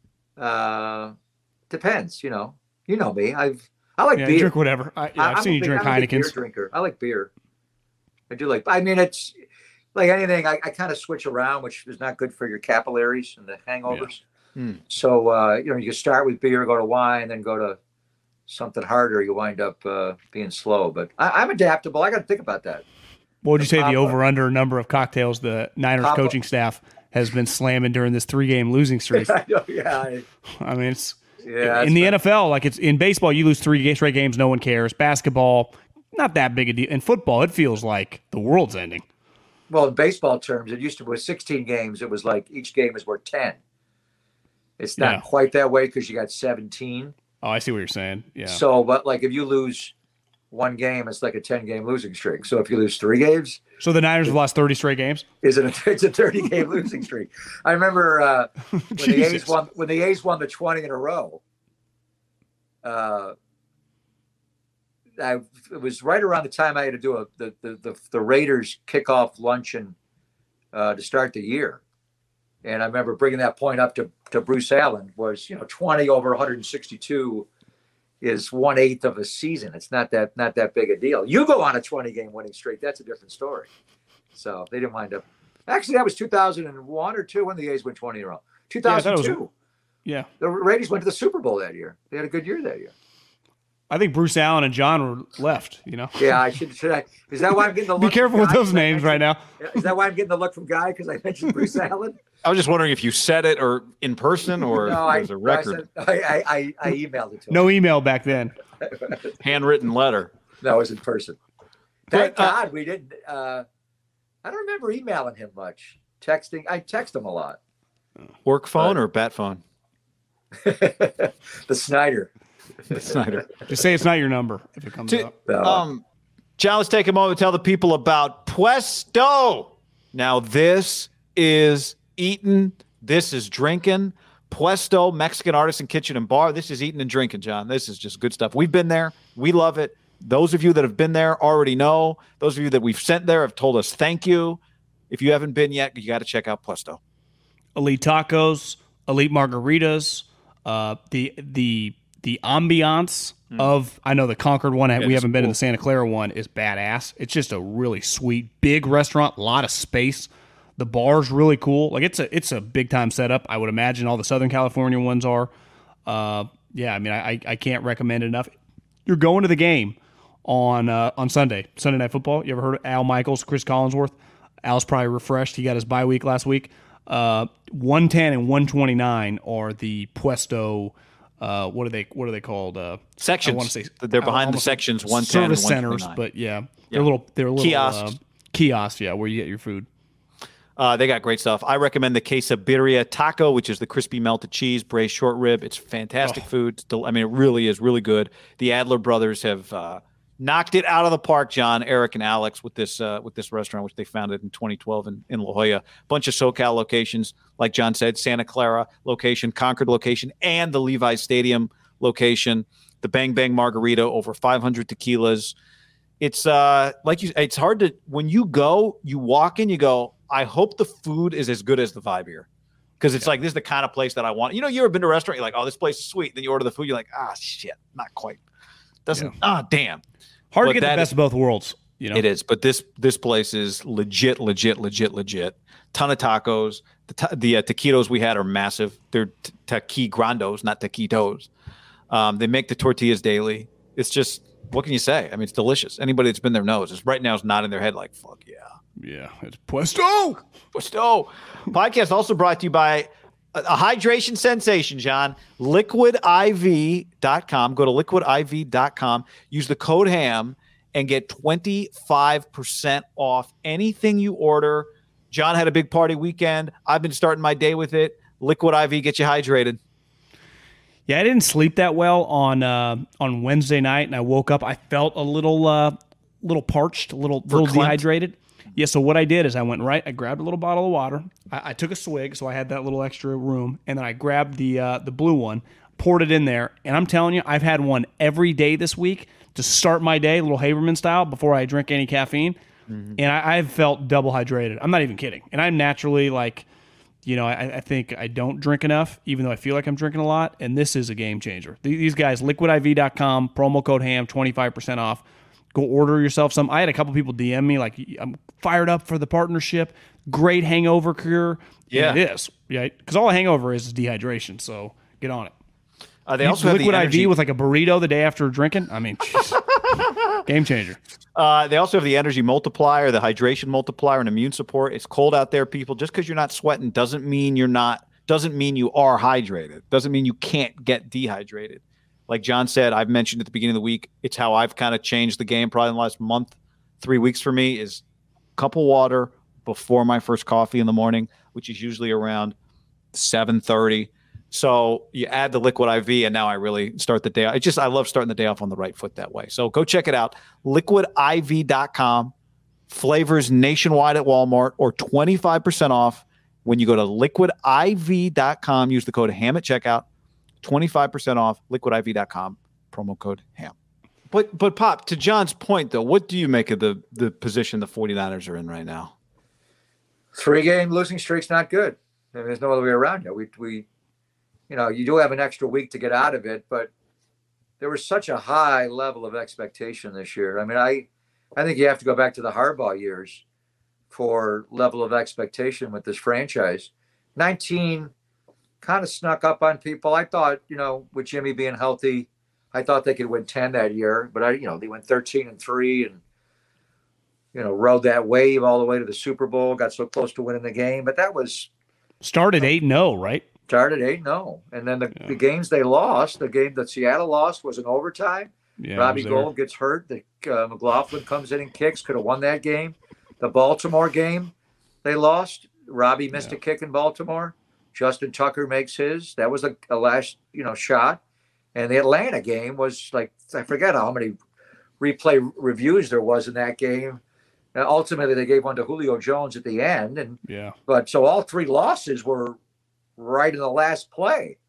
Depends, you know me. I like beer. Drink whatever. I've seen you drink Heineken's. I'm a beer drinker. I like beer. I do like. I mean, it's like anything. I kind of switch around, which is not good for your capillaries and the hangovers. Yeah. So you start with beer, go to wine, then go to something harder. You wind up being slow. But I'm adaptable. I got to think about that. What would you say the over/under number of cocktails the Niners coaching staff has been slamming during this 3-game losing streak? I know, yeah. I mean, it's in the NFL, like it's in baseball, you lose 3 straight games, no one cares. Basketball, not that big a deal. In football, it feels like the world's ending. Well, in baseball terms, it used to be 16 games. It was like each game is worth 10. It's not quite that way because you got 17. Oh, I see what you're saying. Yeah. So, but like if you lose 1 game, it's like a 10-game losing streak. So if you lose 3 games, so the Niners have lost 30 straight games. It's a 30-game losing streak. I remember when the A's won the 20 in a row. It was right around the time I had to do the Raiders kickoff luncheon to start the year, and I remember bringing that point up to Bruce Allen. Was 20 over 162 is 1/8 of a season. It's not that big a deal. You go on a 20-game winning streak, that's a different story. So they didn't wind up. Actually, that was 2001 or 2 when the A's went 20 in a row. 2002. Yeah. The Raiders went to the Super Bowl that year. They had a good year that year. I think Bruce Allen and John were left, Yeah, I should I? Is that why I'm getting the look? Be careful with those names right now. Is that why I'm getting the look from Guy? Because I mentioned Bruce Allen? I was just wondering if you said it or in person or there's a record. I emailed it to him. No email back then. Handwritten letter. No, it was in person. Thank God we didn't. I don't remember emailing him much. Texting. I text him a lot. Work phone or bat phone? The Snyder. The Snyder. Just say it's not your number if it comes up. John, let's take a moment to tell the people about Puesto. Now, this is eating, this is drinking. Puesto Mexican Artisan Kitchen and Bar. This is eating and drinking, John. This is just good stuff. We've been there. We love it. Those of you that have been there already know. Those of you that we've sent there have told us thank you. If you haven't been yet, you got to check out Puesto. Elite tacos, elite margaritas, the ambiance of, I know the Concord one, we haven't been to the Santa Clara one, is badass. It's just a really sweet, big restaurant, a lot of space. The bar's really cool. Like it's a big time setup. I would imagine all the Southern California ones are. Yeah, I mean, I can't recommend it enough. You're going to the game on Sunday Night Football. You ever heard of Al Michaels, Chris Collinsworth? Al's probably refreshed. He got his bye week last week. 110 and 129 are the Puesto. What are they called? Sections. I want to say they're behind the sections. 110 service and centers, but they're little kiosks. Kiosks, where you get your food. They got great stuff. I recommend the Quesabirria Taco, which is the crispy melted cheese, braised short rib. It's fantastic food. I mean, it really is really good. The Adler brothers have knocked it out of the park, John, Eric, and Alex, with this restaurant, which they founded in 2012 in La Jolla. Bunch of SoCal locations, like John said, Santa Clara location, Concord location, and the Levi's Stadium location. The Bang Bang Margarita, over 500 tequilas. It's it's hard to, when you go, you walk in, you go, I hope the food is as good as the vibe here. Because it's like, this is the kind of place that I want. You ever been to a restaurant, you're like, oh, this place is sweet. Then you order the food, you're like, shit, not quite. Damn. Hard to get the best of both worlds. It is. But this place is legit. Ton of tacos. The taquitos we had are massive. They're taqui grandos, not taquitos. They make the tortillas daily. It's just, what can you say? I mean, it's delicious. Anybody that's been there knows. It's right now is nodding their head like, fuck yeah. Yeah, it's Puesto. Podcast also brought to you by a hydration sensation, John. LiquidIV.com. Go to liquidiv.com. Use the code HAM and get 25% off anything you order. John had a big party weekend. I've been starting my day with it. Liquid IV gets you hydrated. Yeah, I didn't sleep that well on Wednesday night, and I woke up. I felt a little parched, a little dehydrated. Yeah, so what I did is I grabbed a little bottle of water. I took a swig, so I had that little extra room, and then I grabbed the blue one, poured it in there, and I'm telling you, I've had one every day this week to start my day, a little Haberman style, before I drink any caffeine, and I've felt double hydrated. I'm not even kidding. And I'm naturally I think I don't drink enough, even though I feel like I'm drinking a lot, and this is a game changer. These guys, liquidiv.com, promo code HAM, 25% off. Go order yourself some. I had a couple people DM me like, I'm fired up for the partnership. Great hangover cure. Yeah, it is. Yeah, because all a hangover is dehydration. So get on it. They also have Liquid the energy IV with like a burrito the day after drinking. I mean, game changer. They also have the energy multiplier, the hydration multiplier, and immune support. It's cold out there, people. Just because you're not sweating doesn't mean you are hydrated. Doesn't mean you can't get dehydrated. Like John said, I've mentioned at the beginning of the week, it's how I've kind of changed the game probably in the last month, 3 weeks for me, is a cup of water before my first coffee in the morning, which is usually around 7:30. So you add the Liquid IV, and now I really start the day. I love starting the day off on the right foot that way. So go check it out. LiquidIV.com. Flavors nationwide at Walmart, or 25% off when you go to LiquidIV.com. Use the code HAM at checkout. 25% off, liquidiv.com, promo code HAM. But Pop, to John's point, though, what do you make of the position the 49ers are in right now? 3-game losing streak's not good. I mean, there's no other way around it. We you do have an extra week to get out of it, but there was such a high level of expectation this year. I mean, I think you have to go back to the Harbaugh years for level of expectation with this franchise. 19 kind of snuck up on people. I thought, with Jimmy being healthy, I thought they could win 10 that year, but they went 13-3 and rode that wave all the way to the Super Bowl, got so close to winning the game. But that was started 8-0, right? Started 8-0. And then the games they lost, the game that Seattle lost was in overtime. Yeah, Robbie Gould gets hurt. McLaughlin comes in and kicks, could have won that game. The Baltimore game they lost, Robbie missed a kick in Baltimore. Justin Tucker makes his. That was a last, shot. And the Atlanta game was like, I forget how many replay reviews there was in that game. Ultimately, they gave one to Julio Jones at the end. But so all three losses were right in the last play.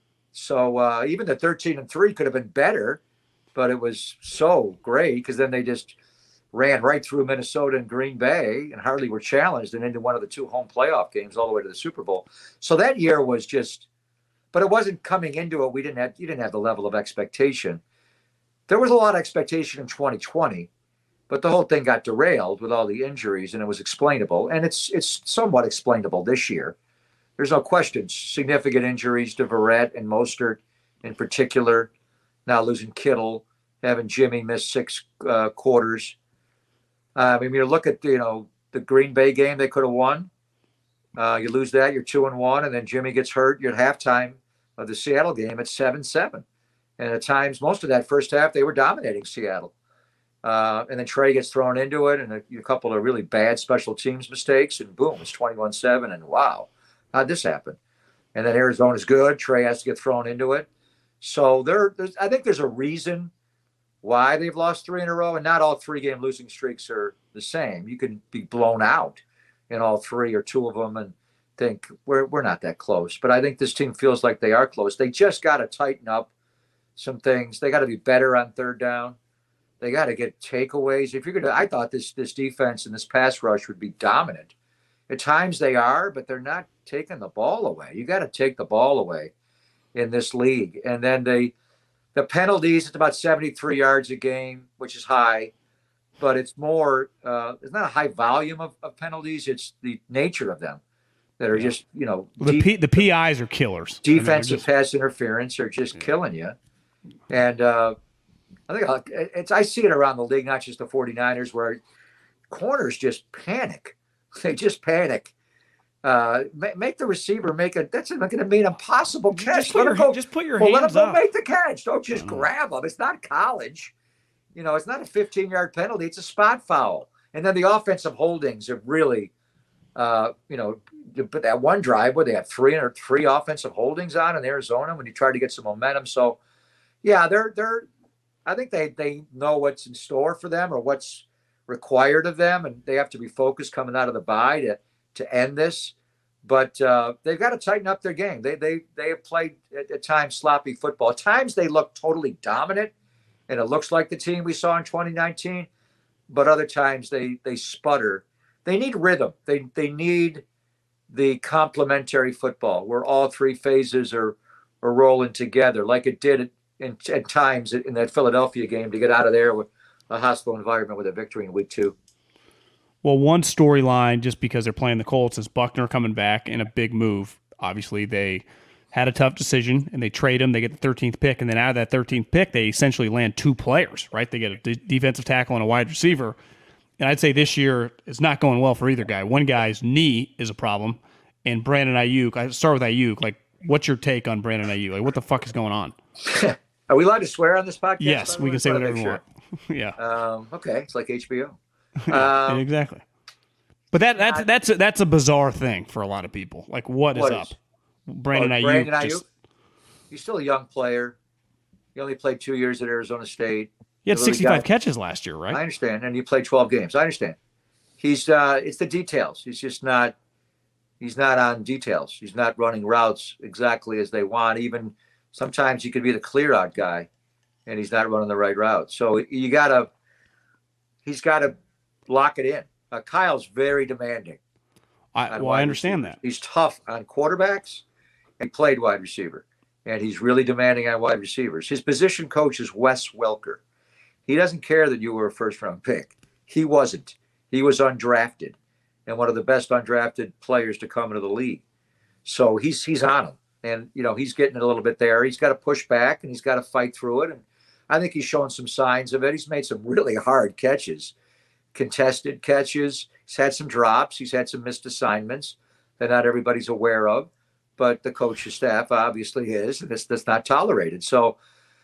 So even the 13-3 could have been better, but it was so great because then they just ran right through Minnesota and Green Bay and hardly were challenged and into one of the 2 home playoff games all the way to the Super Bowl. So that year was just, but it wasn't coming into it. You didn't have the level of expectation. There was a lot of expectation in 2020, but the whole thing got derailed with all the injuries, and it was explainable. And it's somewhat explainable this year. There's no question. Significant injuries to Verrett and Mostert in particular. Now losing Kittle, having Jimmy miss 6 quarters. I mean, you look at the Green Bay game they could have won. You lose that, you're 2-1, and then Jimmy gets hurt. You're at halftime of the Seattle game at 7-7, and at times most of that first half they were dominating Seattle. And then Trey gets thrown into it, and a couple of really bad special teams mistakes, and boom, it's 21-7, and wow, how'd this happen? And then Arizona's good. Trey has to get thrown into it. So I think there's a reason why they've lost 3 in a row, and not all 3-game losing streaks are the same. You can be blown out in all 3 or 2 of them and think we're not that close. But I think this team feels like they are close. They just got to tighten up some things. They got to be better on third down. They got to get takeaways. I thought this defense and this pass rush would be dominant. At times they are, but they're not taking the ball away. You got to take the ball away in this league. And then the penalties, it's about 73 yards a game, which is high, but it's more, it's not a high volume of penalties. It's the nature of them that are just, the PIs are killers. Defensive pass interference are just killing you. And I think I see it around the league, not just the 49ers, where corners just panic. They just panic. Make the receiver that's going to be an impossible catch. Just put your hands let him go up. Make the catch. Don't just grab them. It's not college. It's not a 15-yard penalty. It's a spot foul. And then the offensive holdings have really, but that one drive where they had three offensive holdings on in Arizona when you tried to get some momentum. So, yeah, I think they know what's in store for them or what's required of them, and they have to be focused coming out of the bye to end this. But they've got to tighten up their game. They have played at times sloppy football. At times they look totally dominant, and it looks like the team we saw in 2019. But other times they sputter. They need rhythm. They need the complementary football where all 3 phases are rolling together, like it did at times in that Philadelphia game to get out of there with a hostile environment with a victory in week 2. Well, one storyline, just because they're playing the Colts, is Buckner coming back in a big move. Obviously, they had a tough decision, and they trade him. They get the 13th pick, and then out of that 13th pick, they essentially land 2 players, right? They get a defensive tackle and a wide receiver. And I'd say this year is not going well for either guy. One guy's knee is a problem, and Brandon Ayuk, I start with Ayuk. Like, what's your take on Brandon Ayuk? Like, what the fuck is going on? Are we allowed to swear on this podcast? Yes, we can say whatever we want. Yeah. Okay, it's like HBO. Exactly. But that's a bizarre thing for a lot of people. Like, what is up? Brandon Ayuk. He's still a young player. He only played 2 years at Arizona State. He had 65 catches last year, right? I understand, and you played 12 games. I understand. He's it's the details. He's not on details. He's not running routes exactly as they want. Even sometimes he could be the clear out guy, and he's not running the right route. So he's got to lock it in. Kyle's very demanding. I understand that. He's tough on quarterbacks. He played wide receiver, and he's really demanding on wide receivers. His position coach is Wes Welker. He doesn't care that you were a first-round pick. He wasn't. He was undrafted, and one of the best undrafted players to come into the league. So he's on him, and he's getting it a little bit there. He's got to push back, and he's got to fight through it. And I think he's showing some signs of it. He's made some really hard catches, contested catches. He's had some drops. He's had some missed assignments that not everybody's aware of, but the coach's staff obviously is, and that's not tolerated. So,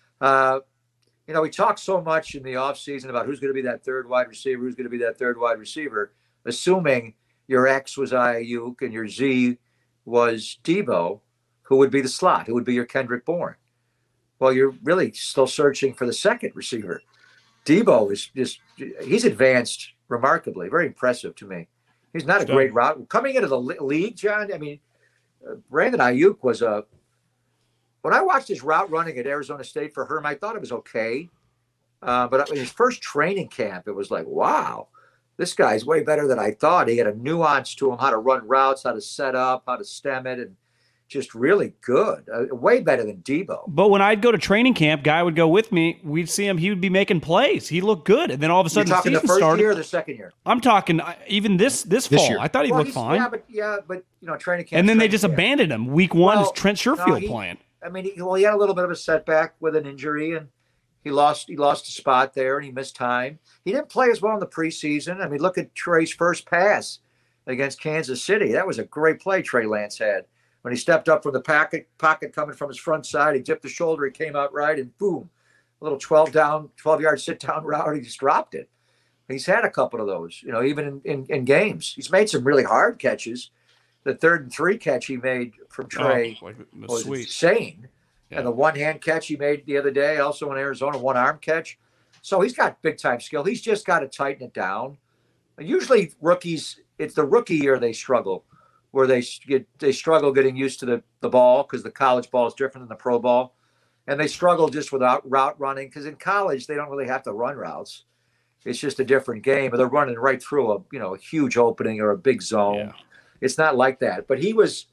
we talk so much in the offseason about who's going to be that third wide receiver, assuming your X was Ayuk and your Z was Debo, who would be the slot, who would be your Kendrick Bourne. Well, you're really still searching for the second receiver. Debo he's advanced remarkably, very impressive to me. He's not a great route. Coming into the league, John, I mean, Brandon Ayuk was when I watched his route running at Arizona State for Herm, I thought it was okay. But in his first training camp, it was like, wow, this guy's way better than I thought. He had a nuance to him, how to run routes, how to set up, how to stem it, and just really good. Way better than Debo. But when I'd go to training camp, guy would go with me. We'd see him. He would be making plays. He looked good. And then all of a sudden, You're talking the the season first started. year or the second year? I'm talking even this fall. year. I thought he looked fine. But training camp. And then they just abandoned him. Week one is Trent Sherfield he playing. I mean, he had a little bit of a setback with an injury, and he lost a spot there, and he missed time. He didn't play as well in the preseason. I mean, look at Trey's first pass against Kansas City. That was a great play Trey Lance had. When he stepped up from the pocket coming from his front side, he dipped the shoulder, he came out right, and boom, a little 12-yard sit-down route, he just dropped it. He's had a couple of those, even in games. He's made some really hard catches. The 3rd and 3 catch he made from Trey was insane. Yeah. And the one-hand catch he made the other day, also in Arizona, one-arm catch. So he's got big-time skill. He's just got to tighten it down. Usually rookies, it's the rookie year they struggle, where they struggle getting used to the ball because the college ball is different than the pro ball. And they struggle just without route running because in college they don't really have to run routes. It's just a different game. But they're running right through a huge opening or a big zone. Yeah. It's not like that. But he was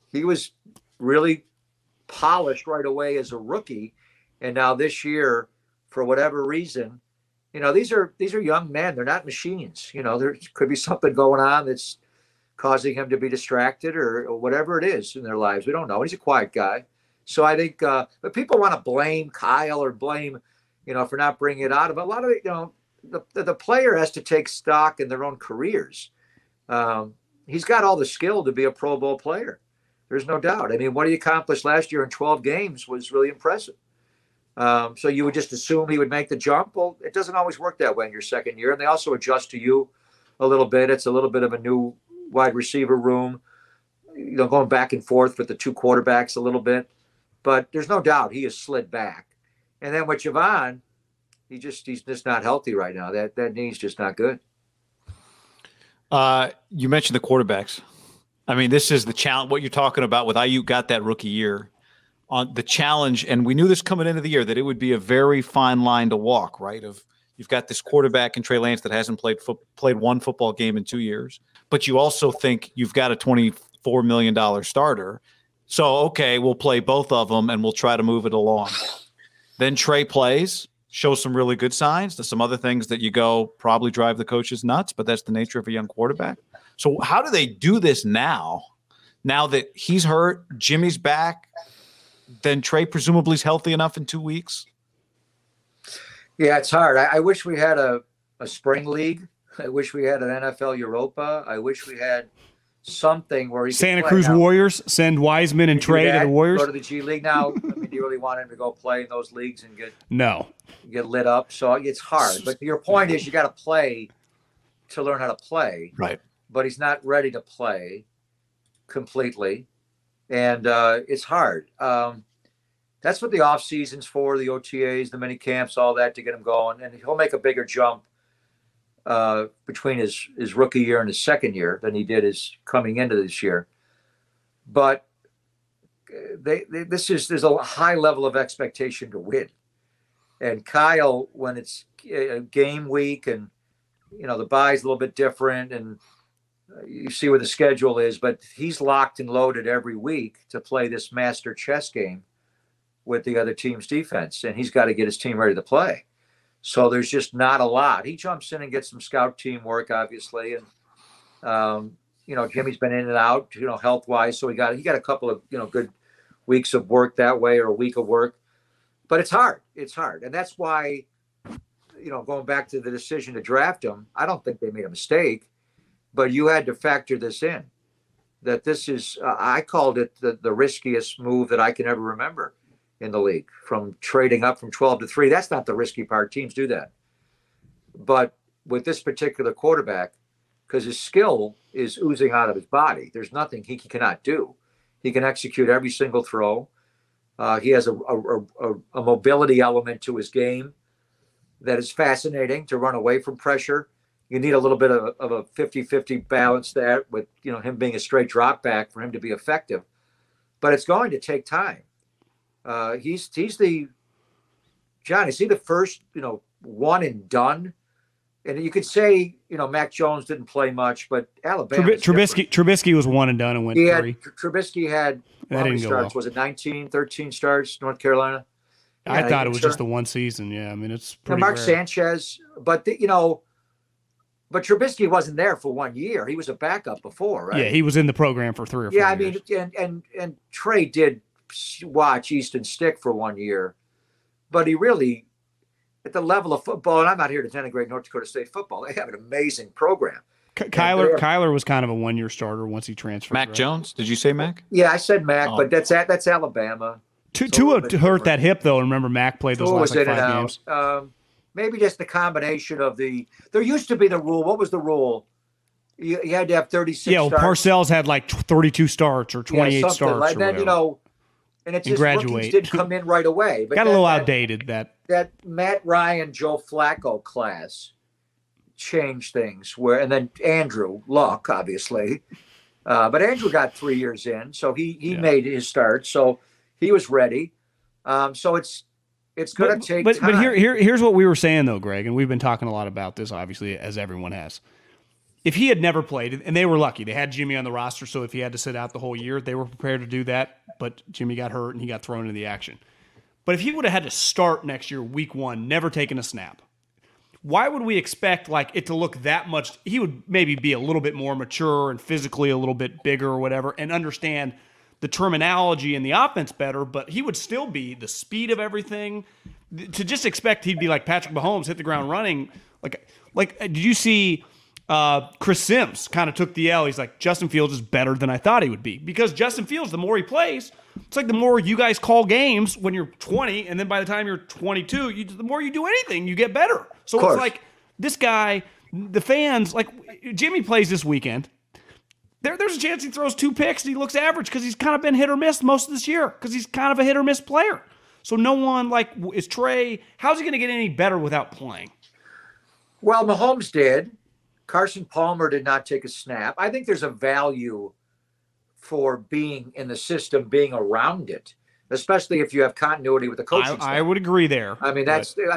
really polished right away as a rookie. And now this year, for whatever reason, these are young men. They're not machines. There could be something going on that's causing him to be distracted or whatever it is in their lives. We don't know. He's a quiet guy. So I think, but people want to blame Kyle or blame, for not bringing it out of a lot of it. The player has to take stock in their own careers. He's got all the skill to be a Pro Bowl player. There's no doubt. I mean, what he accomplished last year in 12 games was really impressive. So you would just assume he would make the jump. Well, it doesn't always work that way in your second year. And they also adjust to you a little bit. It's a little bit of a new wide receiver room, going back and forth with the two quarterbacks a little bit. But there's no doubt he has slid back. And then with Javon, he's just not healthy right now. That knee's just not good. You mentioned the quarterbacks. I mean, this is the challenge. What you're talking about with Ayuk got that rookie year on the challenge. And we knew this coming into the year that it would be a very fine line to walk, right? You've got this quarterback in Trey Lance that hasn't played one football game in 2 years, but you also think you've got a $24 million starter. So, okay, we'll play both of them and we'll try to move it along. Then Trey plays, shows some really good signs. There's some other things that you go probably drive the coaches nuts, but that's the nature of a young quarterback. So how do they do this now that he's hurt, Jimmy's back, then Trey presumably is healthy enough in 2 weeks? Yeah, it's hard. I wish we had a spring league. I wish we had an NFL Europa. I wish we had something where he Santa Cruz Warriors send Wiseman and Trey to the Warriors. Go to the G League now. I mean, do you really want him to go play in those leagues and get lit up? So it's hard. But your point is you got to play to learn how to play. Right. But he's not ready to play completely. And it's hard. That's what the off season's for, the OTAs, the mini camps, all that to get him going. And he'll make a bigger jump between his rookie year and his second year than he did his coming into this year. But there's a high level of expectation to win. And Kyle, when it's game week and, the bye's a little bit different and you see where the schedule is, but he's locked and loaded every week to play this master chess game with the other team's defense. And he's got to get his team ready to play. So there's just not a lot. He jumps in and gets some scout team work, obviously. And, Jimmy's been in and out, health wise. So he got a couple of, good weeks of work that way or a week of work, but it's hard. It's hard. And that's why, going back to the decision to draft him, I don't think they made a mistake, but you had to factor this in, that this is, I called it the riskiest move that I can ever remember in the league, from trading up from 12 to 3. That's not the risky part. Teams do that. But with this particular quarterback, because his skill is oozing out of his body, there's nothing he cannot do. He can execute every single throw. He has a mobility element to his game that is fascinating to run away from pressure. You need a little bit of a 50-50 balance there with, him being a straight drop back for him to be effective. but it's going to take time. He's the John. Is he the first one and done? And you could say Mac Jones didn't play much, but Alabama. Trubisky was one and done and went 3. Trubisky had how many starts? Was it 19, 13 starts? North Carolina. Yeah, I thought it was just the one season. Yeah, I mean it's pretty. Mark rare. Sanchez, but but Trubisky wasn't there for 1 year. He was a backup before, right? Yeah, he was in the program for 3 or 4 years. Yeah, I mean, and Trey did watch Easton Stick for 1 year, but he really, at the level of football, and I'm not here to denigrate North Dakota State football, they have an amazing program. Kyler was kind of a 1-year starter once he transferred. Mac Jones? Did you say Mac? Yeah, I said Mac, but that's Alabama. Tua hurt that hip, though. Remember, Mac played those last 5 games. Maybe just the combination of there used to be the rule. What was the rule? You had to have 36 starts. Parcells had like 32 starts or 28 starts. Like that, and it's just rookies didn't come in right away. But got a little outdated. That Matt Ryan, Joe Flacco class changed things. And then Andrew Luck, obviously. But Andrew got 3 years in, so he made his start. So he was ready. So it's going to take time. But here's what we were saying, though, Greg, and we've been talking a lot about this, obviously, as everyone has. If he had never played, and they were lucky, they had Jimmy on the roster, so if he had to sit out the whole year, they were prepared to do that, but Jimmy got hurt and he got thrown into the action. But if he would have had to start next year, week 1, never taken a snap, why would we expect it to look that much? He would maybe be a little bit more mature and physically a little bit bigger or whatever and understand the terminology and the offense better, but he would still be the speed of everything. To just expect he'd be like Patrick Mahomes, hit the ground running. Did you see Chris Sims kind of took the L? He's like, Justin Fields is better than I thought he would be. Because Justin Fields, the more he plays, it's like the more you guys call games when you're 20, and then by the time you're 22, the more you do anything, you get better. So it's like this guy, the fans, Jimmy plays this weekend. There's a chance he throws 2 picks and he looks average because he's kind of been hit or miss most of this year because he's kind of a hit or miss player. So no one is Trey. How's he going to get any better without playing? Well, Mahomes did. Carson Palmer did not take a snap. I think there's a value for being in the system, being around it, especially if you have continuity with the coaching staff. I would agree there. I mean,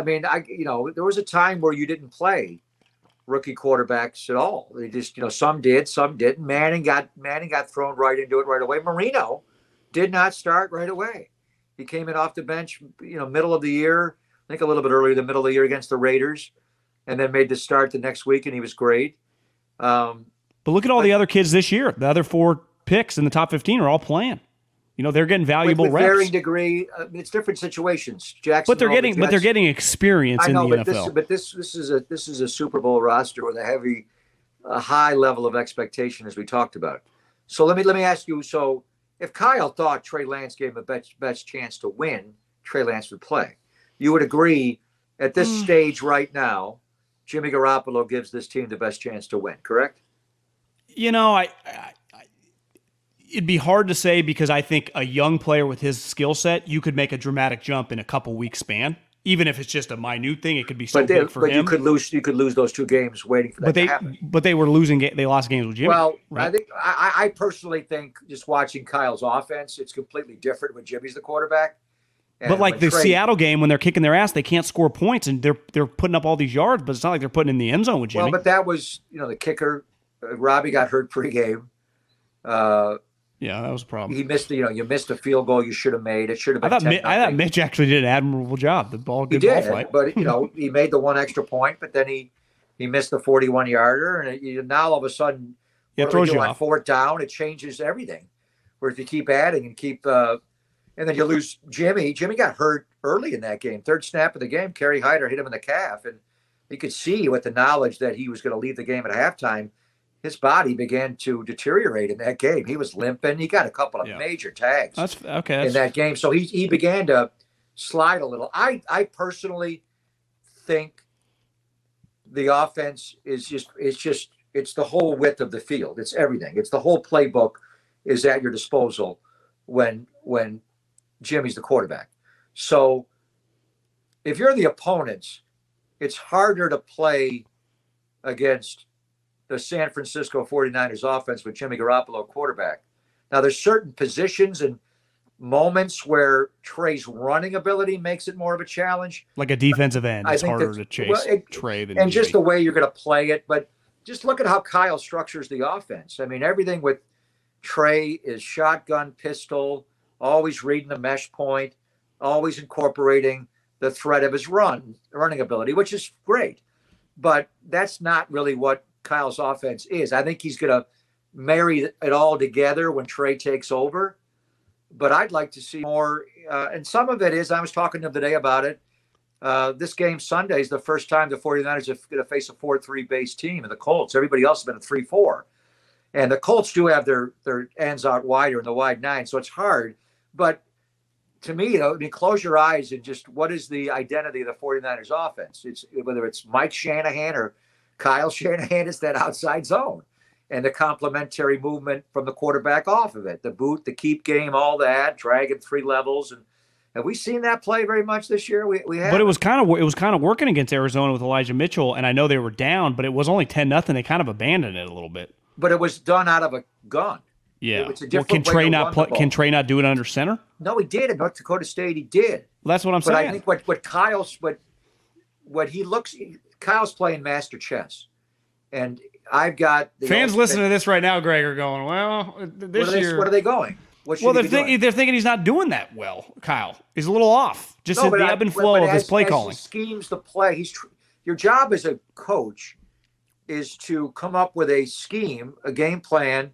there was a time where you didn't play rookie quarterbacks at all. They just, some did, some didn't. Manning got thrown right into it right away. Marino did not start right away. He came in off the bench, middle of the year, I think a little bit earlier, the middle of the year against the Raiders, and then made the start the next week, and he was great. But look at all the other kids this year. The other 4 picks in the top 15 are all playing. They're getting valuable with reps. Varying degree, it's different situations. But they're getting experience in the NFL. This is a Super Bowl roster with a high level of expectation, as we talked about. So let me ask you. So if Kyle thought Trey Lance gave him the best chance to win, Trey Lance would play. You would agree at this stage right now, Jimmy Garoppolo gives this team the best chance to win, correct? It'd be hard to say because I think a young player with his skill set, you could make a dramatic jump in a couple weeks span. Even if it's just a minute thing, it could be big for him. You could lose those 2 games waiting for that to happen. But they were losing. They lost games with Jimmy. Well, right? I think I personally think just watching Kyle's offense, it's completely different when Jimmy's the quarterback. But the Seattle game, when they're kicking their ass, they can't score points, and they're putting up all these yards. But it's not like they're putting in the end zone with Jimmy. Well, but that was the kicker. Robbie got hurt pregame. Yeah, that was a problem. He missed you missed a field goal you should have made. It should have been. I thought Mitch actually did an admirable job. The ball, good ball flight. But he made the 1 extra point, but then he missed the 41-yarder, and now all of a sudden, it throws you on off. 4th down, it changes everything. Where if you keep adding and keep, and then you lose Jimmy. Jimmy got hurt early in that game. 3rd snap of the game, Kerry Hyder hit him in the calf, and you could see with the knowledge that he was going to leave the game at halftime. His body began to deteriorate in that game. He was limping. He got a couple of major tags in that game. So he began to slide a little. I personally think the offense is it's the whole width of the field. It's everything. It's the whole playbook is at your disposal when Jimmy's the quarterback. So if you're the opponents, it's harder to play against the San Francisco 49ers offense with Jimmy Garoppolo quarterback. Now, there's certain positions and moments where Trey's running ability makes it more of a challenge. Like a defensive end, it's harder to chase Trey than and just the way you're going to play it. But just look at how Kyle structures the offense. I mean, everything with Trey is shotgun, pistol, always reading the mesh point, always incorporating the threat of his running ability, which is great. But that's not really what Kyle's offense is. I think he's going to marry it all together when Trey takes over. But I'd like to see more. And some of it is, I was talking to him today about it. This game Sunday is the first time the 49ers are going to face a 4-3 base team, and the Colts. Everybody else has been a 3-4. And the Colts do have their ends out wider in the wide 9, so it's hard. But to me, I mean, close your eyes and just what is the identity of the 49ers offense? It's whether it's Mike Shanahan or Kyle Shanahan, it's that outside zone and the complementary movement from the quarterback off of it, the boot, the keep game, all that, dragging 3 levels. And have we seen that play very much this year? We have. But it was kind of working against Arizona with Elijah Mitchell, and I know they were down, but it was only 10-0. They kind of abandoned it a little bit. But it was done out of a gun. Yeah. Can Trey not do it under center? No, he did. At North Dakota State, he did. Well, that's what I'm saying. But I think what Kyle's playing master chess, and I've got fans listening to this right now, Greg, are going, well, this year. What are they going? Well, they're thinking he's not doing that well. Kyle, he's a little off. Just the ebb and flow of his play calling. He schemes the play. Your job as a coach is to come up with a scheme, a game plan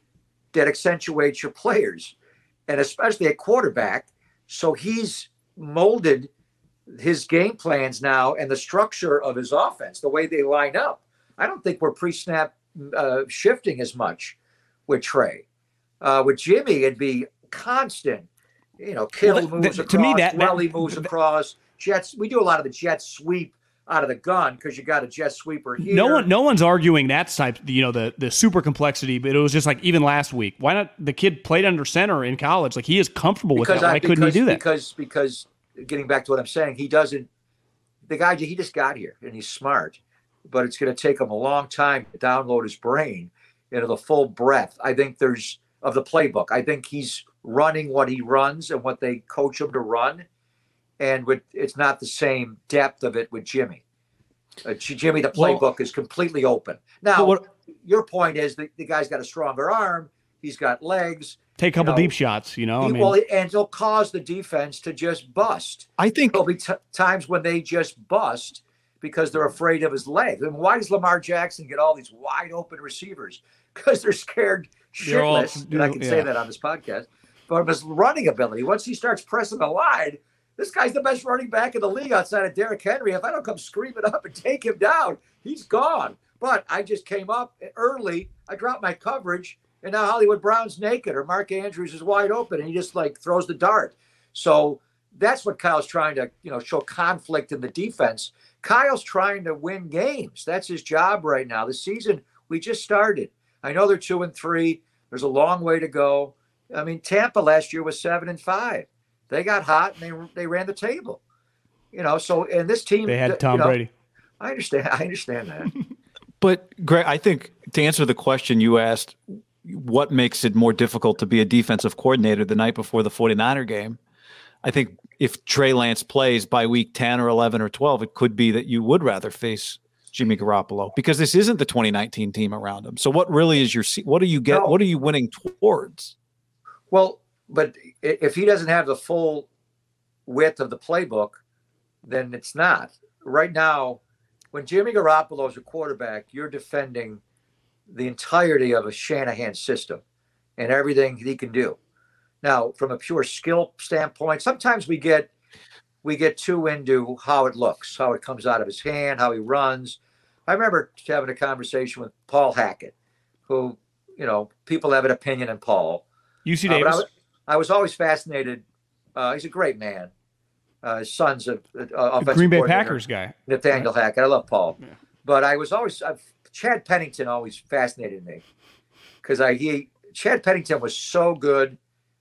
that accentuates your players, and especially at quarterback. So he's molded his game plans now and the structure of his offense, the way they line up. I don't think we're pre-snap shifting as much with Trey. With Jimmy, it'd be constant. Kittle moves across, to me, Welly moves across. Jets. We do a lot of the jet sweep out of the gun because you got a jet sweeper here. No one's arguing that type. The super complexity, but it was just like even last week. Why not? The kid played under center in college. Like he is comfortable with that. Why couldn't he do that? Because getting back to what I'm saying, he doesn't. The guy, he just got here and he's smart, but it's going to take him a long time to download his brain into the full breadth. I think of the playbook. I think he's running what he runs and what they coach him to run. And it's not the same depth of it with Jimmy. Jimmy, the playbook is completely open. Now, your point is that the guy's got a stronger arm. He's got legs. Take a couple deep shots, and he'll cause the defense to just bust. I think there'll be times when they just bust because they're afraid of his legs. And why does Lamar Jackson get all these wide open receivers? Because they're scared shitless. And I can say that on this podcast. But his running ability, once he starts pressing the line, this guy's the best running back in the league outside of Derrick Henry. If I don't come screaming up and take him down, he's gone. But I just came up early. I dropped my coverage, and now Hollywood Brown's naked or Mark Andrews is wide open, and he just throws the dart. So that's what Kyle's trying to, show conflict in the defense. Kyle's trying to win games. That's his job right now. The season we just started. I know they're 2-3. There's a long way to go. I mean, Tampa last year was 7-5. They got hot and they ran the table, So and this team, they had Tom Brady. I understand that. But Greg, I think to answer the question you asked, what makes it more difficult to be a defensive coordinator the night before the 49er game? I think if Trey Lance plays by week 10 or 11 or 12, it could be that you would rather face Jimmy Garoppolo because this isn't the 2019 team around him. So what really is what do you get? No. What are you winning towards? Well, but if he doesn't have the full width of the playbook, then it's not. Right now, when Jimmy Garoppolo is a quarterback, you're defending the entirety of a Shanahan system and everything he can do. Now, from a pure skill standpoint, sometimes we get too into how it looks, how it comes out of his hand, how he runs. I remember having a conversation with Paul Hackett, who, people have an opinion on Paul. UC Davis. I was always fascinated. He's a great man. His son's a offensive Green Bay Packers guy. Nathaniel Hackett. I love Paul. Yeah. But I was always Chad Pennington always fascinated me because Chad Pennington was so good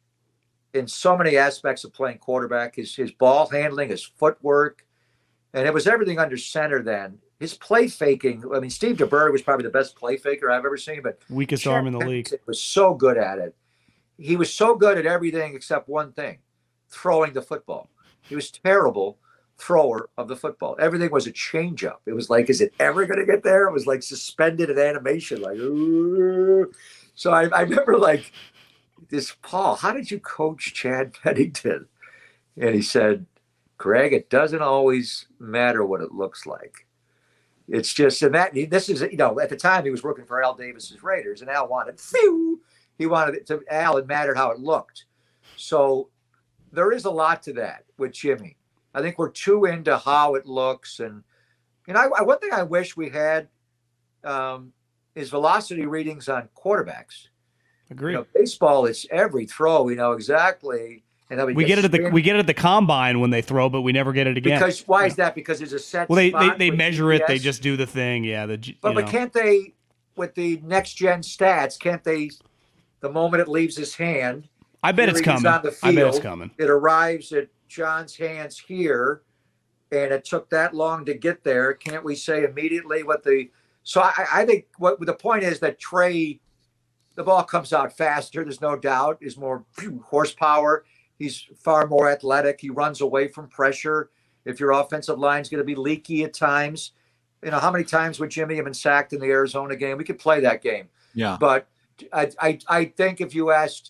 in so many aspects of playing quarterback. His ball handling, his footwork, and it was everything under center then. His play faking. I mean, Steve DeBerg was probably the best play faker I've ever seen, but weakest arm in the league. Was so good at it. he was so good at everything except one thing, throwing the football. He was terrible thrower of the football. Everything was a changeup. It was like, is it ever going to get there? It was like suspended in animation, like, ooh. So I remember like this, Paul, how did you coach Chad Pennington? And he said, Greg, it doesn't always matter what it looks like. It's just, and that, this is, you know, at the time he was working for Al Davis's Raiders, and Al wanted, he wanted it to, Al, it mattered how it looked. So there is a lot to that with Jimmy. I think we're too into how it looks. And, you know, one thing I wish we had is velocity readings on quarterbacks. Agree. You know, baseball, it's every throw, we know exactly. And then we get it at the combine when they throw, but we never get it again. Because why is that? Because there's a set. Well, spot they with measure GPS. it. They just do the thing. Yeah. But can't they, with the next gen stats, can't they? The moment it leaves his hand, I bet it's coming. On the field, I bet it's coming. It arrives at John's hands here, and it took that long to get there. Can't we say immediately what the? So I think what the point is that Trey, the ball comes out faster. There's no doubt. Is more horsepower. He's far more athletic. He runs away from pressure. If your offensive line's going to be leaky at times, you know, how many times would Jimmy have been sacked in the Arizona game? We could play that game. Yeah. But I think if you asked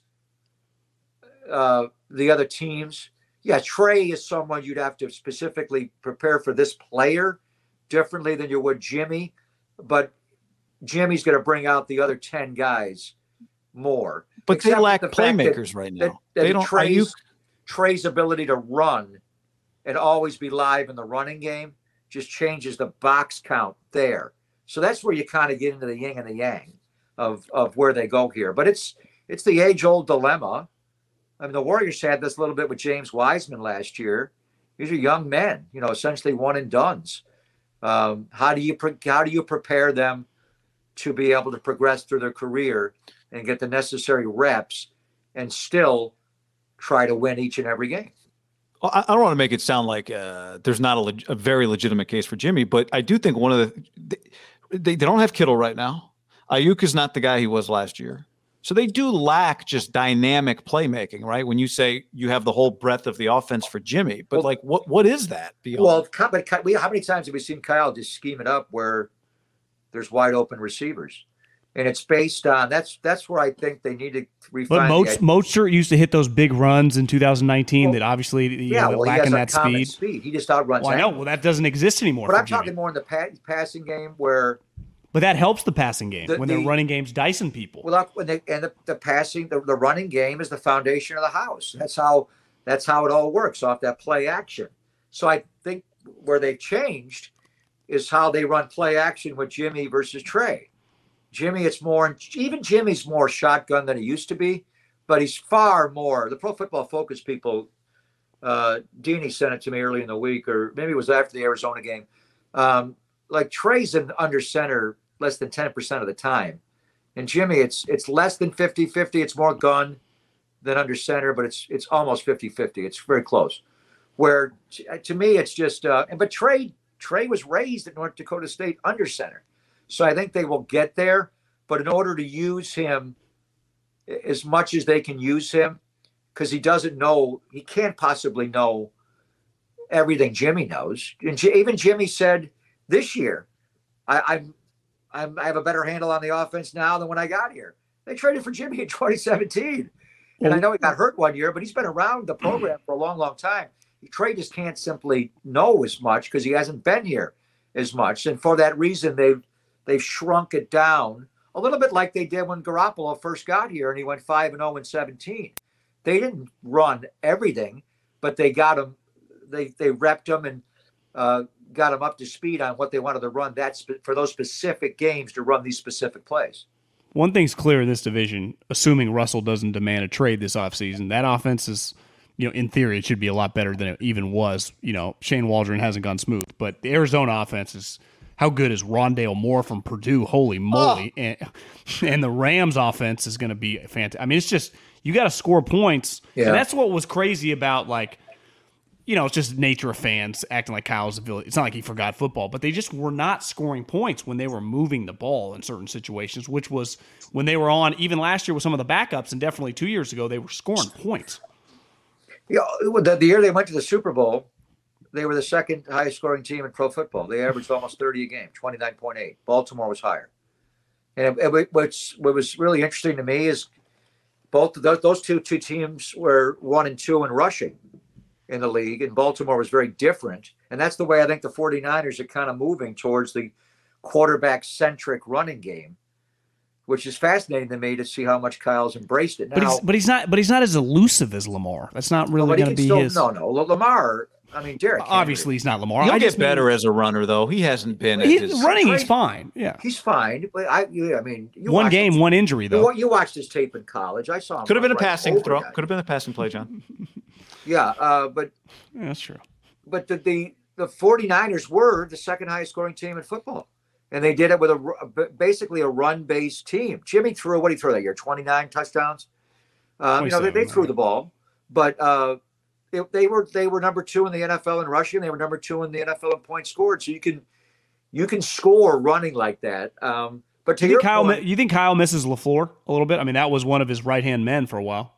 the other teams, yeah, Trey is someone you'd have to specifically prepare for this player differently than you would Jimmy. But Jimmy's going to bring out the other 10 guys more. But they lack playmakers right now. They don't. Trey's ability to run and always be live in the running game just changes the box count there. So that's where you kind of get into the yin and the yang of where they go here. But it's the age-old dilemma. I mean, the Warriors had this a little bit with James Wiseman last year. These are young men, you know, essentially one and dones. How do you prepare them to be able to progress through their career and get the necessary reps and still try to win each and every game? Well, I don't want to make it sound like there's not a very legitimate case for Jimmy, but I do think one of they don't have Kittle right now. Ayuk is not the guy he was last year. So they do lack just dynamic playmaking, right? When you say you have the whole breadth of the offense for Jimmy, but like what is that beyond? Well, how many times have we seen Kyle just scheme it up where there's wide open receivers? And it's based on that's where I think they need to refine. But Mostert used to hit those big runs in 2019 that obviously lacking that speed. He just outruns. Well, I know. Well, that doesn't exist anymore. But I'm talking more in the passing game where. But that helps the passing game when they're running games dicing people. Well, the passing, the running game is the foundation of the house. That's how it all works off that play action. So I think where they've changed is how they run play action with Jimmy versus Trey. Jimmy's more shotgun than he used to be, but he's far more. The Pro Football Focus people, Deanie sent it to me early in the week, or maybe it was after the Arizona game. Like Trey's in under center less than 10% of the time. And Jimmy, it's less than 50-50. It's more gun than under center, but it's almost 50-50. It's very close. Where to me, it's just but Trey was raised at North Dakota State under center. So I think they will get there. But in order to use him as much as they can use him, because he can't possibly know everything Jimmy knows. And even Jimmy said this year, I have a better handle on the offense now than when I got here. They traded for Jimmy in 2017. And I know he got hurt one year, but he's been around the program for a long, long time. Trey just can't simply know as much because he hasn't been here as much. And for that reason, they've shrunk it down a little bit like they did when Garoppolo first got here and he went 5-0 in 17. They didn't run everything, but they got him. They repped him and got him up to speed on what they wanted to run for those specific games to run these specific plays. One thing's clear in this division, assuming Russell doesn't demand a trade this offseason, that offense is, in theory, it should be a lot better than it even was. Shane Waldron hasn't gone smooth, but the Arizona offense is, how good is Rondale Moore from Purdue? Holy moly. Oh. And the Rams offense is going to be fantastic. I mean, it's just, you got to score points. Yeah. And that's what was crazy about, it's just nature of fans acting like Kyle's a villain. It's not like he forgot football, but they just were not scoring points when they were moving the ball in certain situations, which was when they were on, even last year with some of the backups, and definitely 2 years ago, they were scoring points. Yeah, the year they went to the Super Bowl, they were the second highest scoring team in pro football. They averaged almost 30 a game, 29.8. Baltimore was higher. And what was really interesting to me is both of those two teams were 1-2 in rushing in the league, and Baltimore was very different. And that's the way I think the 49ers are kind of moving towards the quarterback-centric running game, which is fascinating to me to see how much Kyle's embraced it. Now, but he's not as elusive as Lamar. That's not really going to be his. No, Lamar. I mean, Derek. Obviously, he's not Lamar. He'll get better as a runner, though. He hasn't been. Running, he's fine. Yeah, he's fine. But I mean, one game, one injury, though. You watched his tape in college. I saw him. Could have been a passing throw. Could have been a passing play, John. Yeah, but that's true. But the 49ers were the second highest scoring team in football, and they did it with basically a run-based team. Jimmy threw what he threw that year, 29 touchdowns. They threw the ball, but they were number 2 in the NFL in rushing. They were number 2 in the NFL in points scored. So you can score running like that. But to you think Kyle misses LaFleur a little bit? I mean, that was one of his right-hand men for a while.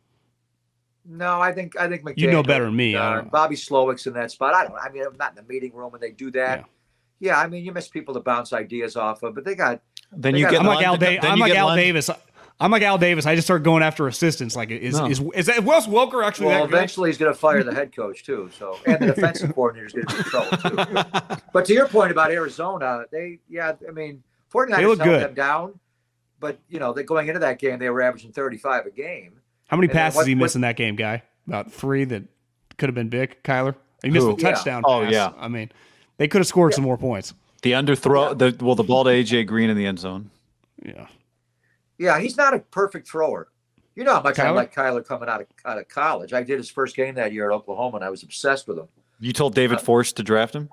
No, I think McDaniel. You know better than me. Bobby Slowick's in that spot. I'm not in the meeting room when they do that. Yeah, I mean, you miss people to bounce ideas off of, but they got. I'm like Al Davis. I'm like Al Davis. I just start going after assistants. Like, is that Wes Welker actually? Well, eventually he's going to fire the head coach too. So, and the defensive coordinator is going to be in trouble too. But to your point about Arizona, 49ers held them down. But they going into that game, they were averaging 35 a game. How many passes did he miss in that game, Guy? About 3 that could have been big. Kyler, he missed a touchdown. Oh pass. yeah. I mean, they could have scored some more points. The underthrow, the ball to AJ Green in the end zone. Yeah. Yeah, he's not a perfect thrower. You know how much I like Kyler coming out of college. I did his first game that year at Oklahoma, and I was obsessed with him. You told David Forst to draft him?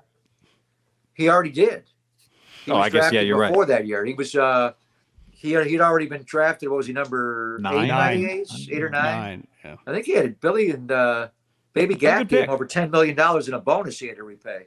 He already did. I guess you're right. Before that year, he was he'd already been drafted. What was he, number 9? 8 or 9? Yeah. I think he had Billy and Baby Gap gave him over $10 million in a bonus he had to repay.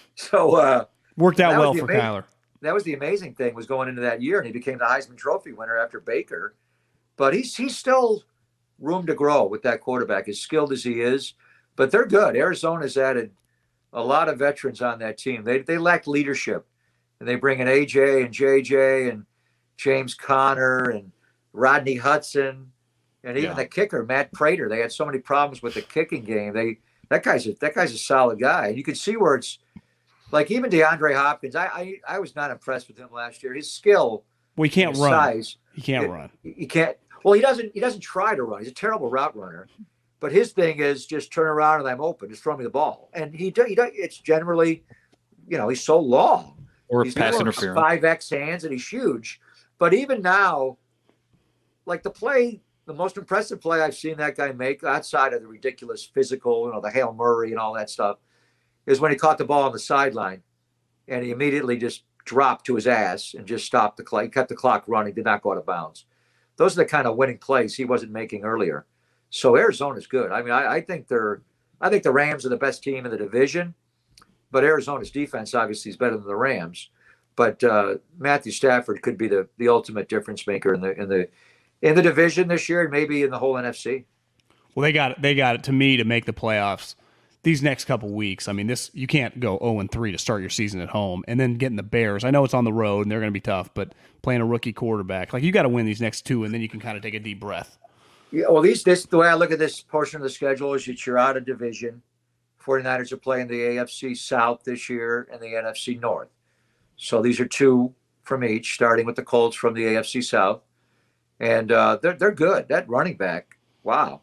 So worked out well for Kyler. That was the amazing thing, was going into that year, and he became the Heisman Trophy winner after Baker. But he's still room to grow with that quarterback, as skilled as he is. But they're good. Arizona's added a lot of veterans on that team. They lack leadership, and they bring in AJ and JJ and James Conner and Rodney Hudson, and even the kicker, Matt Prater. They had so many problems with the kicking game. That guy's a solid guy. And you can see where it's like, even DeAndre Hopkins, I was not impressed with him last year. His skill, he can't run. Size, he can't run. He can't. Well, he doesn't try to run. He's a terrible route runner. But his thing is just turn around and I'm open. Just throw me the ball. And he it's generally, he's so long. Or he's pass interference. 5X hands, and he's huge. But even now, like the most impressive play I've seen that guy make, outside of the ridiculous physical, the Hail Murray and all that stuff, is when he caught the ball on the sideline, and he immediately just dropped to his ass and just stopped the clock. He kept the clock running, did not go out of bounds. Those are the kind of winning plays he wasn't making earlier. So Arizona's good. I mean, I think the Rams are the best team in the division, but Arizona's defense obviously is better than the Rams. But Matthew Stafford could be the ultimate difference maker in the division this year, and maybe in the whole NFC. Well, they got it to me to make the playoffs these next couple weeks. I mean, you can't go 0-3 to start your season at home, and then getting the Bears. I know it's on the road and they're going to be tough, but playing a rookie quarterback, like, you got to win these next 2, and then you can kind of take a deep breath. Yeah, well, the way I look at this portion of the schedule is that you're out of division. 49ers are playing the AFC South this year and the NFC North. So these are 2 from each, starting with the Colts from the AFC South. And they're good. That running back, wow.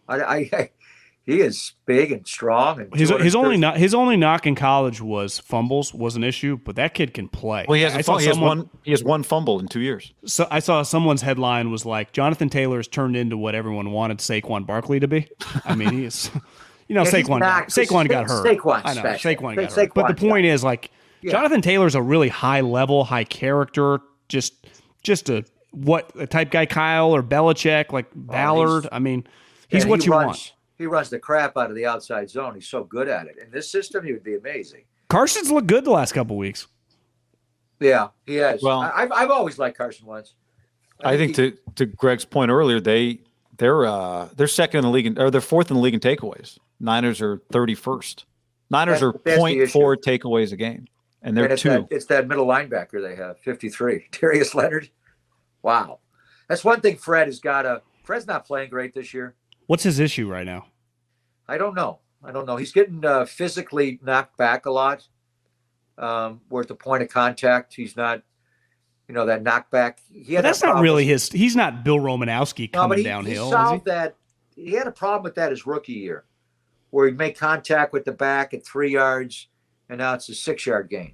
He is big and strong. And his only knock in college was fumbles was an issue, but that kid can play. Well, he has one fumble in 2 years. So I saw someone's headline was like, Jonathan Taylor's turned into what everyone wanted Saquon Barkley to be. I mean, he is. Saquon got hurt. Saquon got hurt. But the point is, like, Jonathan Taylor's a really high level, high character, just a type guy, Kyle or Belichick, like Ballard. He's what you want. he runs the crap out of the outside zone. He's so good at it. In this system, he would be amazing. Carson's looked good the last couple weeks. Yeah, he has. Well, I've always liked Carson Wentz. I think to Greg's point earlier, they're second in the league, or they're fourth in the league in takeaways. Niners are 31st. Niners are 0.4 takeaways a game, and they're two. It's that middle linebacker they have, 53, Darius Leonard. Wow, that's one thing. Fred's not playing great this year. What's his issue right now? I don't know. He's getting physically knocked back a lot. We're at the point of contact. He's not, that knockback. But that's not really his. He's not Bill Romanowski coming downhill. He solved that. He had a problem with that his rookie year, where he'd make contact with the back at 3 yards, and now it's a 6-yard gain.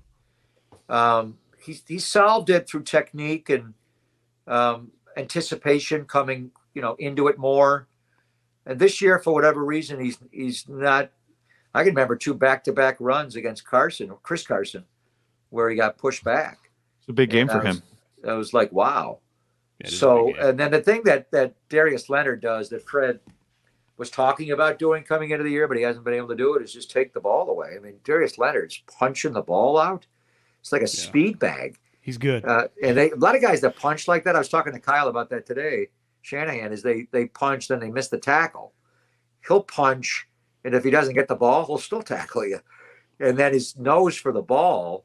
He solved it through technique and anticipation, coming into it more. And this year, for whatever reason, he's not. I can remember 2 back-to-back runs against Chris Carson, where he got pushed back. It's a big game for him. I was like, wow. Yeah, so, and then the thing that Darius Leonard does that Fred was talking about doing coming into the year, but he hasn't been able to do it, is just take the ball away. I mean, Darius Leonard's punching the ball out. It's like a speed bag. He's good. And a lot of guys that punch like that, I was talking to Kyle about that today, Shanahan, is they punch, then they miss the tackle. He'll punch, and if he doesn't get the ball, he'll still tackle you. And then his nose for the ball,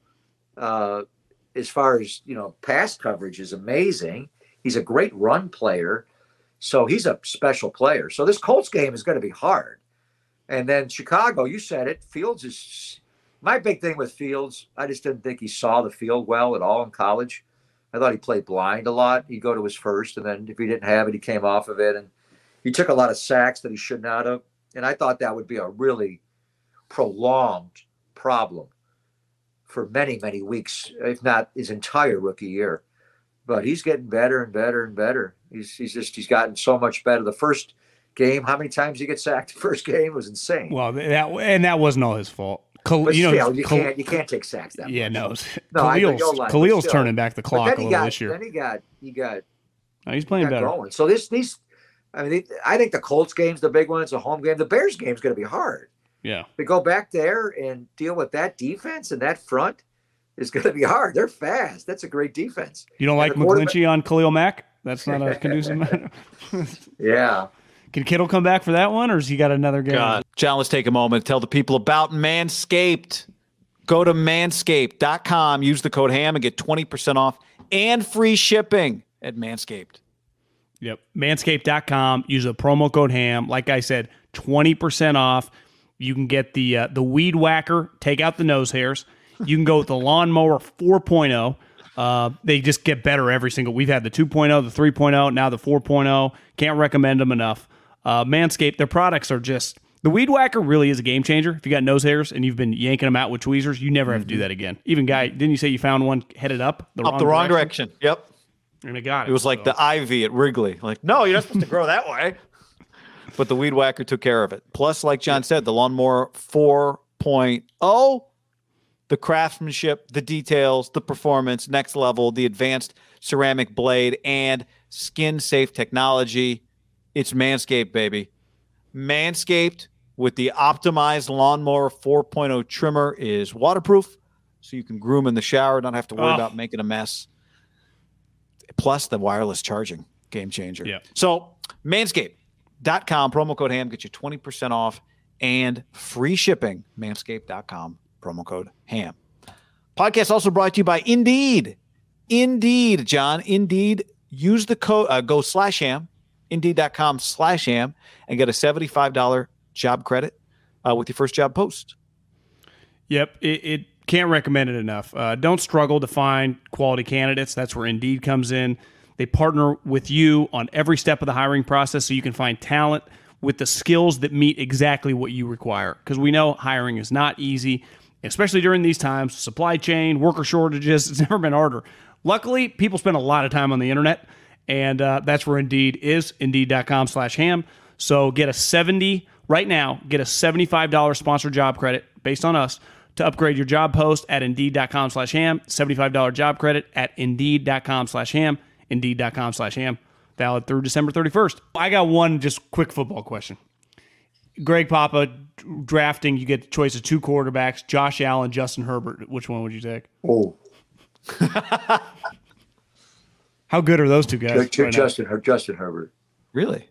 as far as, pass coverage, is amazing. He's a great run player. So he's a special player. So this Colts game is going to be hard. And then Chicago, you said it, Fields is – my big thing with Fields, I just didn't think he saw the field well at all in college. I thought he played blind a lot. He'd go to his first, and then if he didn't have it, he came off of it. And he took a lot of sacks that he should not have. And I thought that would be a really prolonged problem for many, many weeks, if not his entire rookie year. But he's getting better and better and better. He's gotten so much better. The first game, how many times he get sacked the first game was insane. Well, that wasn't all his fault. You can't take sacks that much. Khalil's turning back the clock a little this year. Then he got. He's playing better. Going. So I think the Colts game's the big one. It's a home game. The Bears game's going to be hard. Yeah. To go back there and deal with that defense and that front is going to be hard. They're fast. That's a great defense. You don't like McGlinchey on Khalil Mack? That's not a conducive matter. Yeah. Can Kittle come back for that one, or has he got another game? God. John, let's take a moment to tell the people about Manscaped. Go to manscaped.com, use the code HAM, and get 20% off and free shipping at Manscaped. Yep. Manscaped.com, use the promo code HAM. Like I said, 20% off. You can get the Weed Whacker, take out the nose hairs. You can go with the Lawnmower 4.0. They just get better every single. We've had the 2.0, the 3.0, now the 4.0. Can't recommend them enough. Manscaped, their products are just. The Weed Whacker really is a game changer. If you got nose hairs and you've been yanking them out with tweezers, you never have to do that again. Even Guy, didn't you say you found one headed up the wrong direction? Yep. And I got it. It was like the ivy at Wrigley. Like, no, you're not supposed to grow that way. But the Weed Whacker took care of it. Plus, like John said, the Lawnmower 4.0, the craftsmanship, the details, the performance, next level, the advanced ceramic blade, and skin-safe technology. It's Manscaped, baby. Manscaped with the optimized Lawnmower 4.0 trimmer is waterproof, so you can groom in the shower, not have to worry about making a mess. Plus the wireless charging, game changer. Yeah. So manscaped.com, promo code HAM, get you 20% off and free shipping. Manscaped.com, promo code HAM. Podcast also brought to you by Indeed. Indeed, John. Indeed. Use the code, go /HAM, Indeed.com/HAM, and get a $75 job credit with your first job post. Yep. It can't recommend it enough. Don't struggle to find quality candidates. That's where Indeed comes in. They partner with you on every step of the hiring process so you can find talent with the skills that meet exactly what you require. Because we know hiring is not easy, especially during these times. Supply chain, worker shortages, it's never been harder. Luckily, people spend a lot of time on the internet, and that's where Indeed is, Indeed.com/HAM. So get a $75 sponsored job credit based on us to upgrade your job post at Indeed.com/HAM. $75 job credit at Indeed.com/HAM. Indeed.com/HAM. Valid through December 31st. I got one just quick football question. Greg Papa drafting, you get the choice of 2 quarterbacks, Josh Allen, Justin Herbert. Which one would you take? Oh, How good are those two guys? Justin Herbert. Really?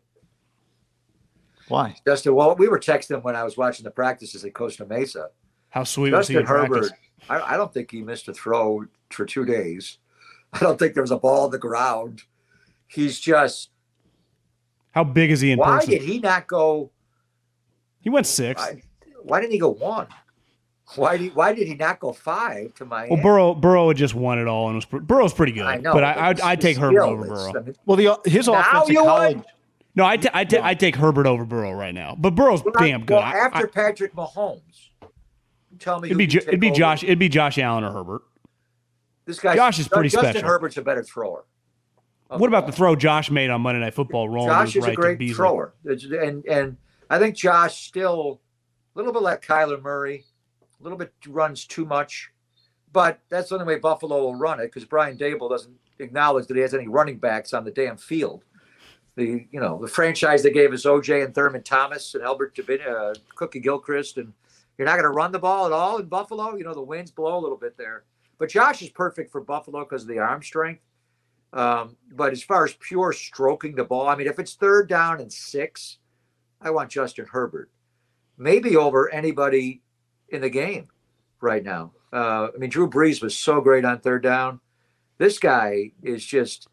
Why? Justin, well, we were texting when I was watching the practices at Costa Mesa. How sweet was he Justin in practice? Herbert, I don't think he missed a throw for 2 days. I don't think there was a ball on the ground. He's just. How big is he in person? Why did he not go? He went 6. Why didn't he go 1? Why did he not go 5 to Miami? Well, Burrow had just won it all, and Burrow's pretty good. I know, but I'd take Herbert over Burrow. I mean, Well, his offense in college. No, I take Herbert over Burrow right now. But Burrow's damn good. Well, after Patrick Mahomes, tell me it'd be Josh Allen or Herbert. This guy, Josh is pretty Justin special. Herbert's a better thrower. What about the throw Josh made on Monday Night Football? Rolling Josh is right a great to thrower, and I think Josh still a little bit like Kyler Murray, a little bit runs too much, but that's the only way Buffalo will run it because Brian Dable doesn't acknowledge that he has any running backs on the damn field. The franchise they gave us OJ and Thurman Thomas and Albert Cookie Gilchrist, and you're not going to run the ball at all in Buffalo. The winds blow a little bit there, but Josh is perfect for Buffalo because of the arm strength. But as far as pure stroking the ball, I mean, if it's 3rd down and 6, I want Justin Herbert, maybe over anybody in the game right now. I mean, Drew Brees was so great on 3rd down. This guy is just.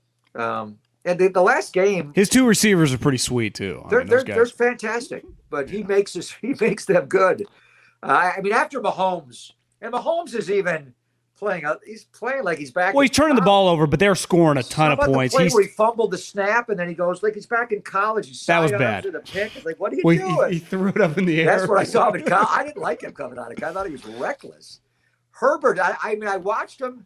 And the last game, his 2 receivers are pretty sweet too. They're fantastic, but he makes them good. I mean, after Mahomes, and Mahomes is even playing. He's playing like he's back. Well, he's turning the ball over, but they're scoring a ton of points. The play where he fumbled the snap, and then he goes like he's back in college. That was bad. The pick. It's like, what are you doing? He threw it up in the air. That's what I saw him in college. I didn't like him coming out of college. I thought he was reckless. Herbert, I mean, I watched him,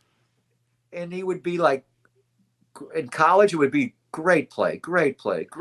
and he would be like. In college, it would be great play. What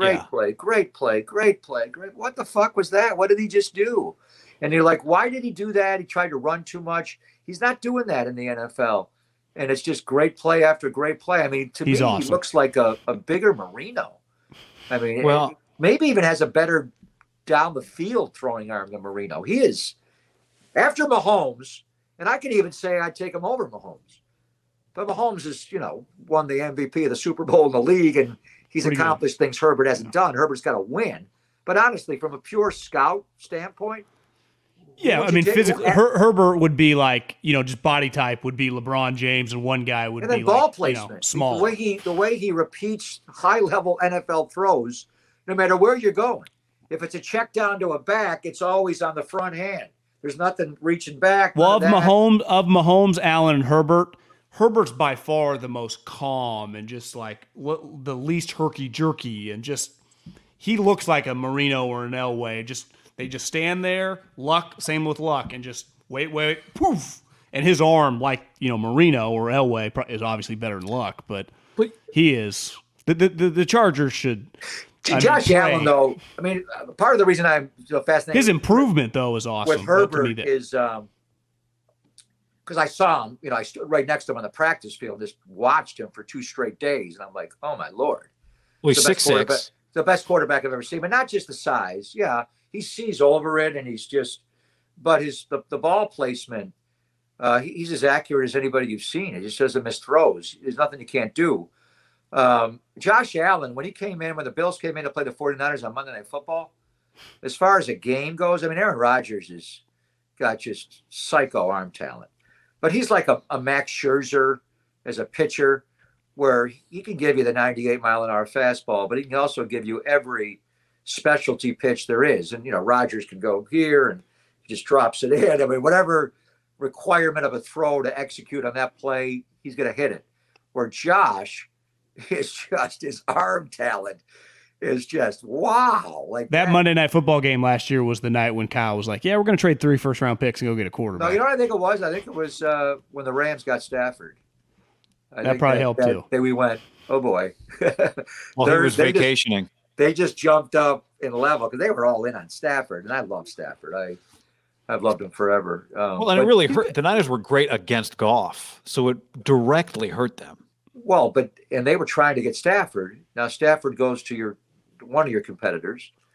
the fuck was that? What did he just do? And you're like, why did he do that? He tried to run too much. He's not doing that in the NFL. And it's just great play after great play. I mean, to me, awesome. He looks like a bigger Marino. I mean, well, maybe even has a better down the field throwing arm than Marino. He is, after Mahomes, and I can even say I'd take him over Mahomes. But Mahomes has, won the MVP of the Super Bowl in the league, and he's accomplished things Herbert hasn't done. Herbert's got to win. But honestly, from a pure scout standpoint, yeah, I mean, physically, Herbert would be like, just body type would be LeBron James, and one guy would be ball like, placement, small. The way he repeats high-level NFL throws, no matter where you're going. If it's a check down to a back, it's always on the front hand. There's nothing reaching back. Well, of Mahomes, Allen, and Herbert's by far the most calm and just like the least herky-jerky, and just he looks like a Marino or an Elway. They just stand there, same with Luck, and just wait, poof. And his arm, like Marino or Elway, is obviously better than Luck, but he is the Chargers should. Josh Allen, though, I mean, part of the reason I'm so fascinated. His improvement, though, is awesome. With Herbert is. Because I saw him, I stood right next to him on the practice field, just watched him for 2 straight days, and I'm like, oh my Lord, well, he's 6'6", the best quarterback I've ever seen, but not just the size. Yeah, he sees over it, and he's just, but the ball placement, he's as accurate as anybody you've seen. He just doesn't miss throws. There's nothing you can't do. Josh Allen, when the Bills came in to play the 49ers on Monday Night Football, as far as a game goes, I mean, Aaron Rodgers has got just psycho arm talent. But he's like a Max Scherzer as a pitcher, where he can give you the 98-mile-an-hour fastball, but he can also give you every specialty pitch there is. And, Rodgers can go here and he just drops it in. I mean, whatever requirement of a throw to execute on that play, he's going to hit it. Where Josh is just, his arm talent is just wow. Like that Monday Night Football game last year was the night when Kyle was like, yeah, we're going to trade 3 first-round picks and go get a quarterback. No, you know what I think it was? I think it was when the Rams got Stafford. That probably helped too. We went, oh boy. Well, he was vacationing. They just jumped up in level because they were all in on Stafford, and I love Stafford. I've loved him forever. And it really hurt. The Niners were great against Goff, so it directly hurt them. Well, and they were trying to get Stafford. Now Stafford goes to one of your competitors,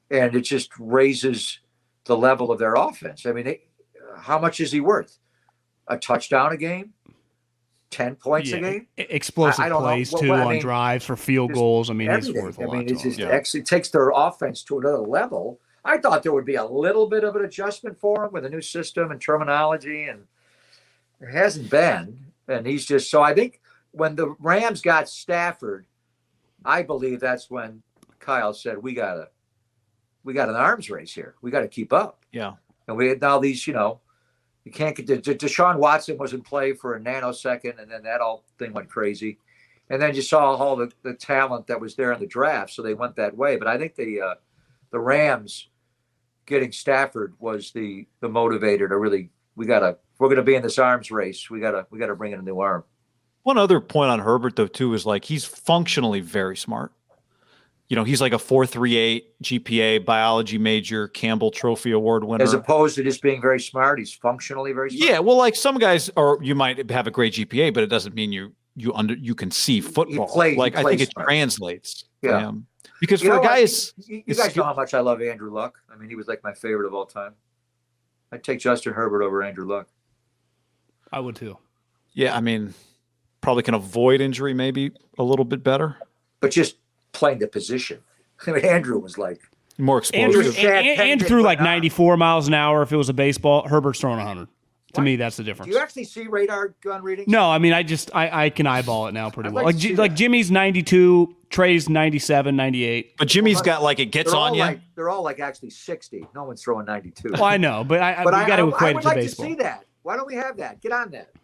and it just raises the level of their offense. I mean, how much is he worth? A touchdown a game? 10 points a game? Explosive I don't know. plays, Well, too, I on mean, drives for field goals. I mean, he's everything. worth a I lot mean, to it's them. just it takes their offense to another level. I thought there would be a little bit of an adjustment for him with a new system and terminology, and there hasn't been. And he's just so I think when the Rams got Stafford, I believe that's when Kyle said, we got an arms race here. We got to keep up. Yeah. And we had now these, you can't get Deshaun Watson was in play for a nanosecond, and then that whole thing went crazy. And then you saw all the talent that was there in the draft, so they went that way. But I think the Rams getting Stafford was the motivator to really we're going to be in this arms race. We got to bring in a new arm. One other point on Herbert though too is like he's functionally very smart. He's like a 4.38 GPA, biology major, Campbell Trophy Award winner. As opposed to just being very smart, he's functionally very smart. Yeah, well, like some guys, or you might have a great GPA, but it doesn't mean you can see football. I think it translates. Yeah, because for a guy, you guys know how much I love Andrew Luck. I mean, he was like my favorite of all time. I'd take Justin Herbert over Andrew Luck. I would too. Yeah, I mean, probably can avoid injury maybe a little bit better, but just playing the position. I mean, Andrew was like more explosive. Andrew threw like 94 miles an hour. If it was a baseball, Herbert's throwing 100. To me, that's the difference. Do you actually see radar gun readings? No, I mean, I can eyeball it now pretty well. Like Jimmy's 92, Trey's 97, 98. But Jimmy's got like it gets on you. They're all like actually 60. No one's throwing 92. Well, I know, but we got to equate it to baseball. I would like to see that. Why don't we have that? Get on that.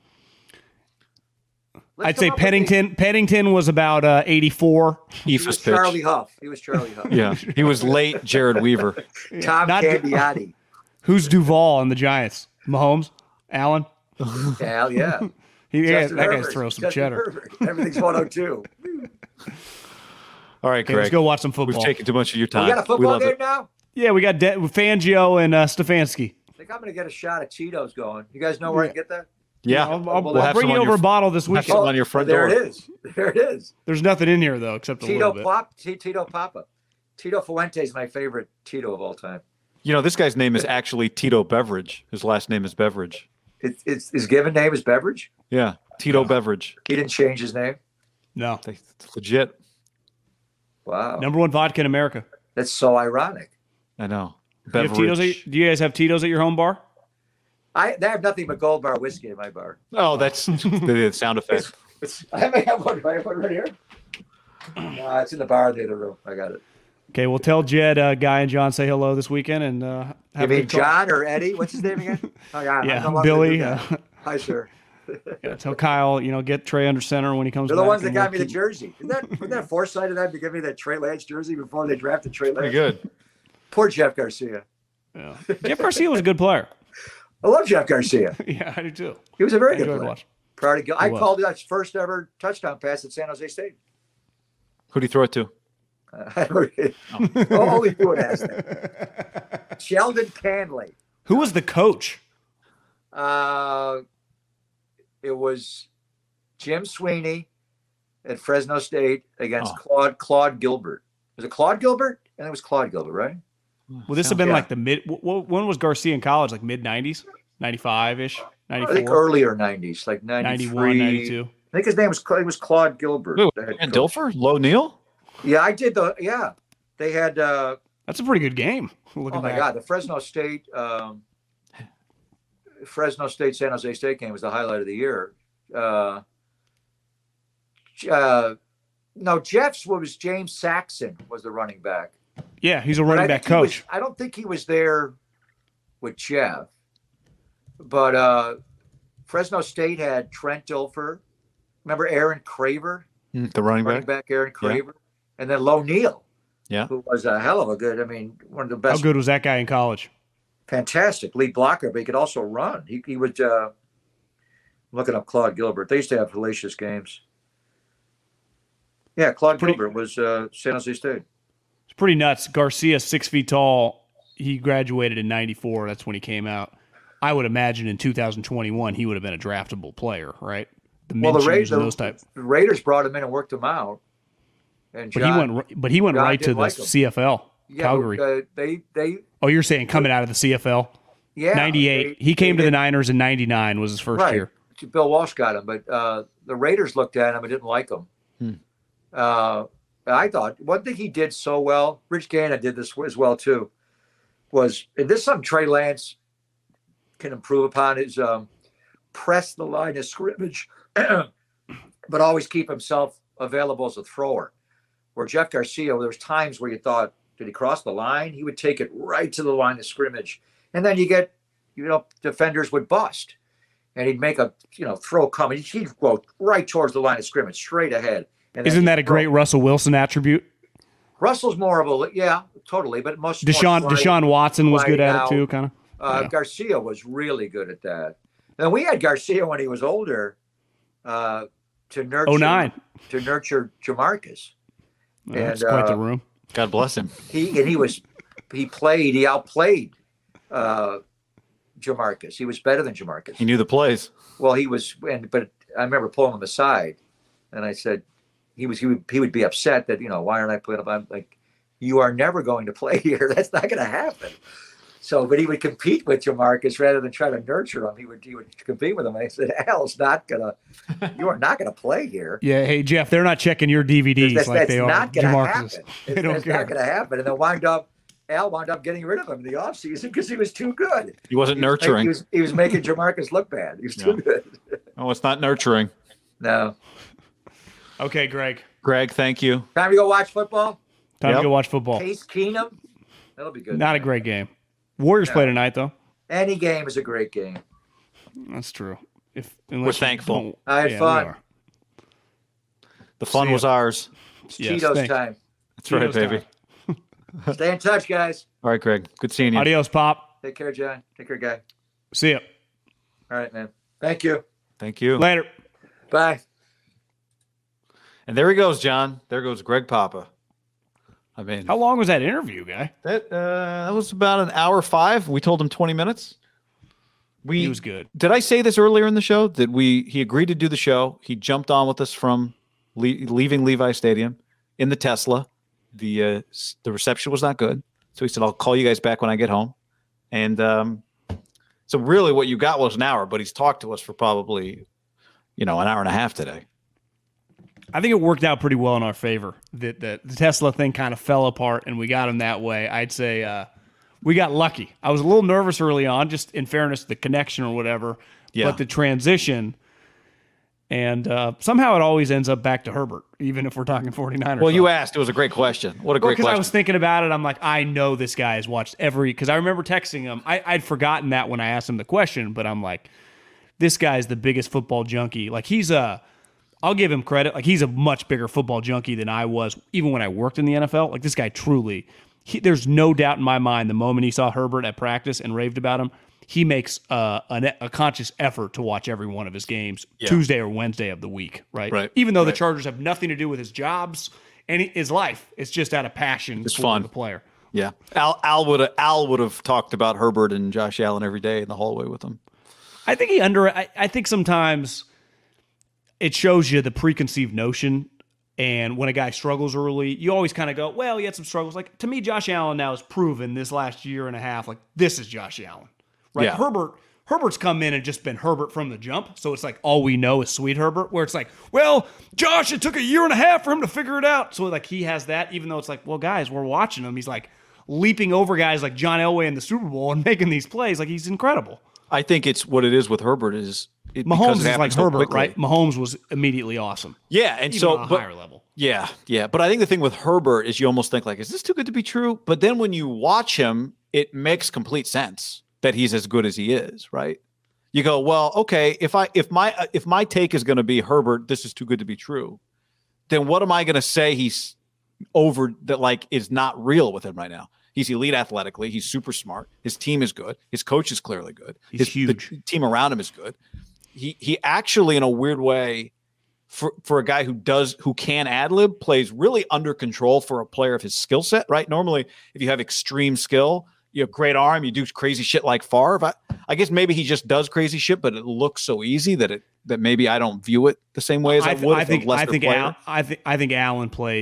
I'd say Pennington was about 84. He was Charlie Huff. Yeah, he was late Jared Weaver. Tom Candiotti. Who's Duvall on the Giants? Mahomes? Allen? Al, yeah. That guy's throwing some cheddar. Herbert. Everything's 102. All right, Greg. Let's go watch some football. We've taken too much of your time. We got a football game now? Yeah, we got Fangio and Stefanski. I think I'm going to get a shot of Cheetos going. You guys know where I can get that? Yeah, I'll bring you over a bottle this weekend. On your front door. There it is. There's nothing in here though, except a little bit. Tito Papa. Tito Fuente is my favorite Tito of all time. This guy's name is actually Tito Beveridge. His last name is Beveridge. It's his given name is Beveridge? Yeah, Tito Beveridge. He didn't change his name? No. It's legit. Wow. #1 vodka in America. That's so ironic. I know. Do you guys have Tito's at your home bar? They have nothing but Gold Bar whiskey in my bar. Oh, that's the sound effect. I may have one right here. No, it's in the bar in the other room. I got it. Okay, well, tell Jed, Guy, and John say hello this weekend. And have you mean John or Eddie? What's his name again? Oh, yeah, Billy. Hi, sir. Yeah, tell Kyle, get Trey under center when he comes back. They're the ones that got me the jersey. Wasn't that foresight of them to give me that Trey Lance jersey before they drafted Trey Lance? Pretty good. Poor Jeff Garcia. Yeah. Jeff Garcia was a good player. I love Jeff Garcia. Yeah, I do too. He was a very good player. I called that first ever touchdown pass at San Jose State. Who'd he throw it to? Only you would ask that. Sheldon Canley. Who was the coach? It was Jim Sweeney at Fresno State against Claude Gilbert. Was it Claude Gilbert? And it was Claude Gilbert, right? Well, this have been like the mid. When was Garcia in college? Like mid 90s, 95-ish, 94. I think earlier 90s, like 93, 91, 92. I think his name was Claude Gilbert. And Dilfer, Low Neal. Yeah, I did they had. That's a pretty good game. Oh my God, the Fresno State San Jose State game was the highlight of the year. No, Jeff's was James Saxon was the running back. Yeah, he's a running back coach. I don't think he was there with Jeff, but Fresno State had Trent Dilfer. Remember Aaron Craver? The running back Aaron Craver. Yeah. And then Low Neal. Yeah. Who was a hell of a good, one of the best. How good was that guy in college? Fantastic. Lead blocker, but he could also run. He was looking up Claude Gilbert. They used to have hellacious games. Yeah, Claude Gilbert was San Jose State. It's pretty nuts. Garcia, 6 feet tall. He graduated in 94. That's when he came out. I would imagine in 2021 he would have been a draftable player, right? The Raiders brought him in and worked him out. And he went right to the CFL. Yeah, Calgary. They Oh, you're saying coming out of the CFL? yeah 98. He came to the Niners in 99 was his first right. year. Bill Walsh got him, but the Raiders looked at him and didn't like him. I thought one thing he did so well, Rich Gannon did this as well too, was, and this is something Trey Lance can improve upon, is press the line of scrimmage, but always keep himself available as a thrower. Where Jeff Garcia, there was times where you thought, did he cross the line? He would take it right to the line of scrimmage. And then you get, defenders would bust. And he'd make a, throw coming. He'd go right towards the line of scrimmage, straight ahead. And isn't that a great Russell Wilson attribute? Russell's more of a, yeah, totally. But most Deshaun Watson was good at it too, kind of. Garcia was really good at that. And we had Garcia when he was older to nurture 09. To nurture Jamarcus. Oh, that's quite the room. God bless him. He outplayed Jamarcus. He was better than Jamarcus. He knew the plays. Well, but I remember pulling him aside, and I said, he would be upset that, why aren't I playing up? I'm like, you are never going to play here. That's not going to happen. So, but he would compete with Jamarcus rather than try to nurture him. He would compete with him. And I said, you are not gonna play here. Yeah, hey Jeff, they're not checking your DVDs like they are. Not gonna Jamarcus. happen. It's not gonna happen. And then Al wound up getting rid of him in the offseason because he was too good. He wasn't nurturing. He was making Jamarcus look bad. He was too good. Oh, it's not nurturing. No. Okay, Greg. Greg, thank you. Time to go watch football. Time to go watch football. Case Keenum. That'll be good. Not a great game. Warriors play tonight, though. Any game is a great game. That's true. We're thankful. I had fun. The fun was ours. It's Tito's time. That's right, baby. Stay in touch, guys. All right, Greg. Good seeing you. Adios, Pop. Take care, John. Take care, guy. See ya. All right, man. Thank you. Thank you. Later. Bye. And there he goes, John. There goes Greg Papa. I mean, how long was that interview, guy? That was about an hour 5. We told him 20 minutes. He was good. Did I say this earlier in the show that he agreed to do the show? He jumped on with us from leaving Levi Stadium in the Tesla. The reception was not good, so he said, "I'll call you guys back when I get home." And so really, what you got was an hour, but he's talked to us for probably, an hour and a half today. I think it worked out pretty well in our favor. That the Tesla thing kind of fell apart, and we got him that way. I'd say we got lucky. I was a little nervous early on, just in fairness, the connection or whatever. Yeah. But the transition, and somehow it always ends up back to Herbert, even if we're talking 49ers. Well, you asked. It was a great question. What a great question. Because I was thinking about it. I'm like, I know this guy has watched because I remember texting him. I'd forgotten that when I asked him the question, but I'm like, this guy's the biggest football junkie. Like, I'll give him credit. Like, he's a much bigger football junkie than I was, even when I worked in the NFL. Like, this guy truly, there's no doubt in my mind the moment he saw Herbert at practice and raved about him, he makes a conscious effort to watch every one of his games Tuesday or Wednesday of the week, right? Even though the Chargers have nothing to do with his jobs and his life. It's just out of passion for the player. Yeah. Al would have talked about Herbert and Josh Allen every day in the hallway with him. I think I think sometimes it shows you the preconceived notion, and when a guy struggles early, you always kind of go, well, he had some struggles. Like, to me, Josh Allen now has proven this last year and a half, like, this is Josh Allen, right? Yeah. Herbert's come in and just been Herbert from the jump, so it's like all we know is sweet Herbert, where it's like, well, Josh, it took a year and a half for him to figure it out. So, like, he has that, even though it's like, well, guys, we're watching him. He's, like, leaping over guys like John Elway in the Super Bowl and making these plays. Like, he's incredible. I think it's what it is with Herbert is Mahomes is like Herbert, right? Mahomes was immediately awesome. Yeah, and even so on a higher level. Yeah. But I think the thing with Herbert is you almost think like, is this too good to be true? But then when you watch him, it makes complete sense that he's as good as he is, right? You go, well, okay, if my take is going to be Herbert, this is too good to be true, then what am I going to say he's over that like is not real with him right now? He's elite athletically. He's super smart. His team is good. His coach is clearly good. He's huge. The team around him is good. He actually, in a weird way, for a guy who can ad-lib, plays really under control for a player of his skill set, right? Normally, if you have extreme skill, you have great arm, you do crazy shit like Favre. I guess maybe he just does crazy shit, but it looks so easy that maybe I don't view it the same way as I would. I think Allen plays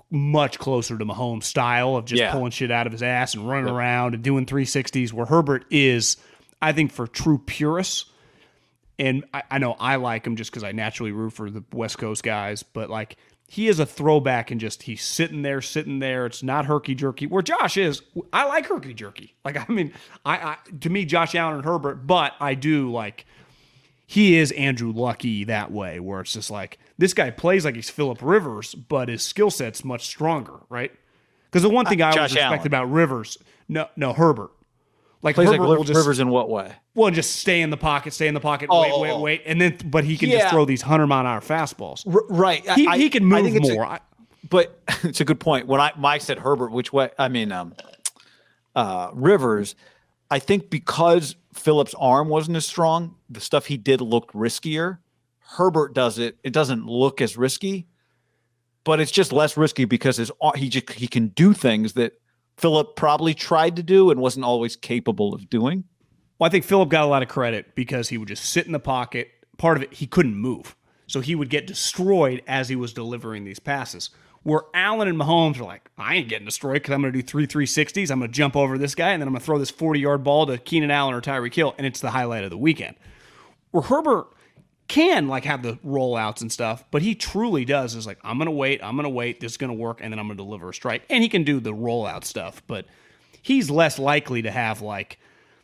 much closer to Mahomes' style of just pulling shit out of his ass and running around and doing 360s, where Herbert is, I think, for true purists. And I know I like him just because I naturally root for the West Coast guys, but like he is a throwback and just he's sitting there. It's not herky-jerky. Where Josh is, I like herky-jerky. Like, I mean, I to me, Josh Allen and Herbert, but I do like he is Andrew Lucky that way, where it's just like this guy plays like he's Phillip Rivers, but his skill set's much stronger, right? Because the one thing I always respect about Rivers, no, Herbert. Like plays Herbert like Rivers in what way? Well, just stay in the pocket, wait, and then but he can just throw these 100-mile-an-hour fastballs. Right, he can move more. But it's a good point. When Mike said Herbert, which way? I mean, Rivers. I think because Phillip's arm wasn't as strong, the stuff he did looked riskier. Herbert does it. It doesn't look as risky, but it's just less risky because he can do things that Phillip probably tried to do and wasn't always capable of doing. Well, I think Phillip got a lot of credit because he would just sit in the pocket. Part of it, he couldn't move. So he would get destroyed as he was delivering these passes. Where Allen and Mahomes are like, I ain't getting destroyed because I'm going to do 360s. I'm going to jump over this guy, and then I'm going to throw this 40-yard ball to Keenan Allen or Tyreek Hill, and it's the highlight of the weekend. Where Herbert can like have the rollouts and stuff, but he truly does is like, I'm going to wait, this is going to work, and then I'm going to deliver a strike. And he can do the rollout stuff, but he's less likely to have like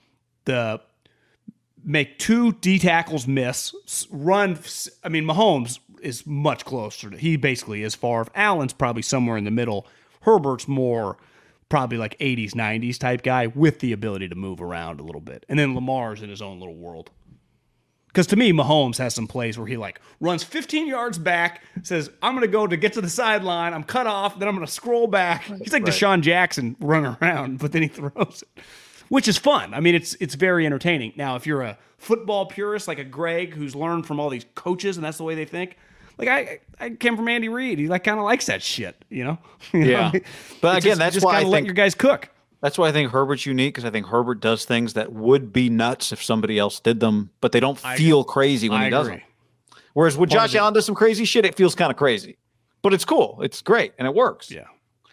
make two D tackles miss, run. I mean, Mahomes is much closer. He basically is far. Allen's probably somewhere in the middle. Herbert's more probably like 80s, 90s type guy with the ability to move around a little bit. And then Lamar's in his own little world. Because to me, Mahomes has some plays where he like runs 15 yards back, says, I'm going to go to get to the sideline, I'm cut off, then I'm going to scroll back. He's like Deshaun Jackson running around, but then he throws it, which is fun. I mean, it's very entertaining. Now, if you're a football purist like a Greg who's learned from all these coaches and that's the way they think, like I came from Andy Reid. He like kind of likes that shit, you know? Yeah. But again, that's why I think let your guys cook. That's why I think Herbert's unique, because I think Herbert does things that would be nuts if somebody else did them, but they don't feel crazy when he does them. Whereas when Josh Allen does some crazy shit, it feels kind of crazy. But it's cool. It's great, and it works. Yeah.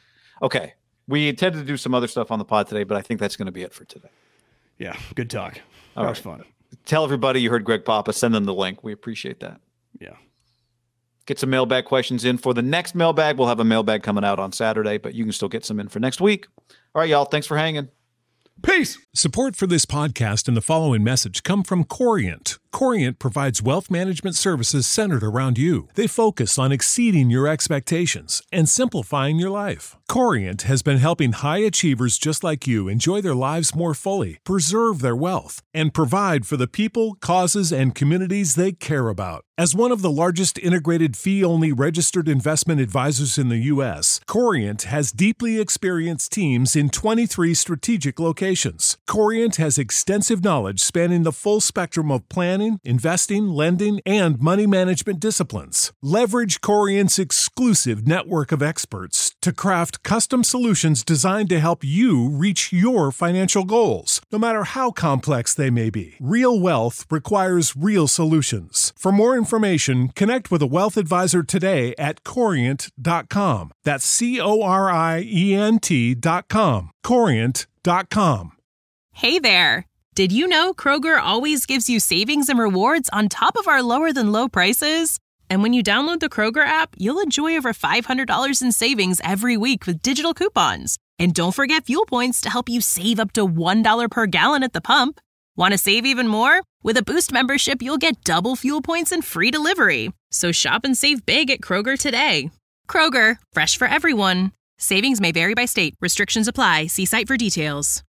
Okay. We intended to do some other stuff on the pod today, but I think that's going to be it for today. Yeah, good talk. That was fun. Tell everybody you heard Greg Papa. Send them the link. We appreciate that. Yeah. Get some mailbag questions in for the next mailbag. We'll have a mailbag coming out on Saturday, but you can still get some in for next week. All right, y'all. Thanks for hanging. Peace. Support for this podcast and the following message come from Corient. Corient provides wealth management services centered around you. They focus on exceeding your expectations and simplifying your life. Corient has been helping high achievers just like you enjoy their lives more fully, preserve their wealth, and provide for the people, causes, and communities they care about. As one of the largest integrated fee-only registered investment advisors in the U.S., Corient has deeply experienced teams in 23 strategic locations. Corient has extensive knowledge spanning the full spectrum of planning, investing, lending, and money management disciplines. Leverage Corient's exclusive network of experts to craft custom solutions designed to help you reach your financial goals, no matter how complex they may be. Real wealth requires real solutions. For more information, connect with a wealth advisor today at Corient.com. That's Corient.com. Corient.com. Hey there! Did you know Kroger always gives you savings and rewards on top of our lower-than-low prices? And when you download the Kroger app, you'll enjoy over $500 in savings every week with digital coupons. And don't forget fuel points to help you save up to $1 per gallon at the pump. Want to save even more? With a Boost membership, you'll get double fuel points and free delivery. So shop and save big at Kroger today. Kroger, fresh for everyone. Savings may vary by state. Restrictions apply. See site for details.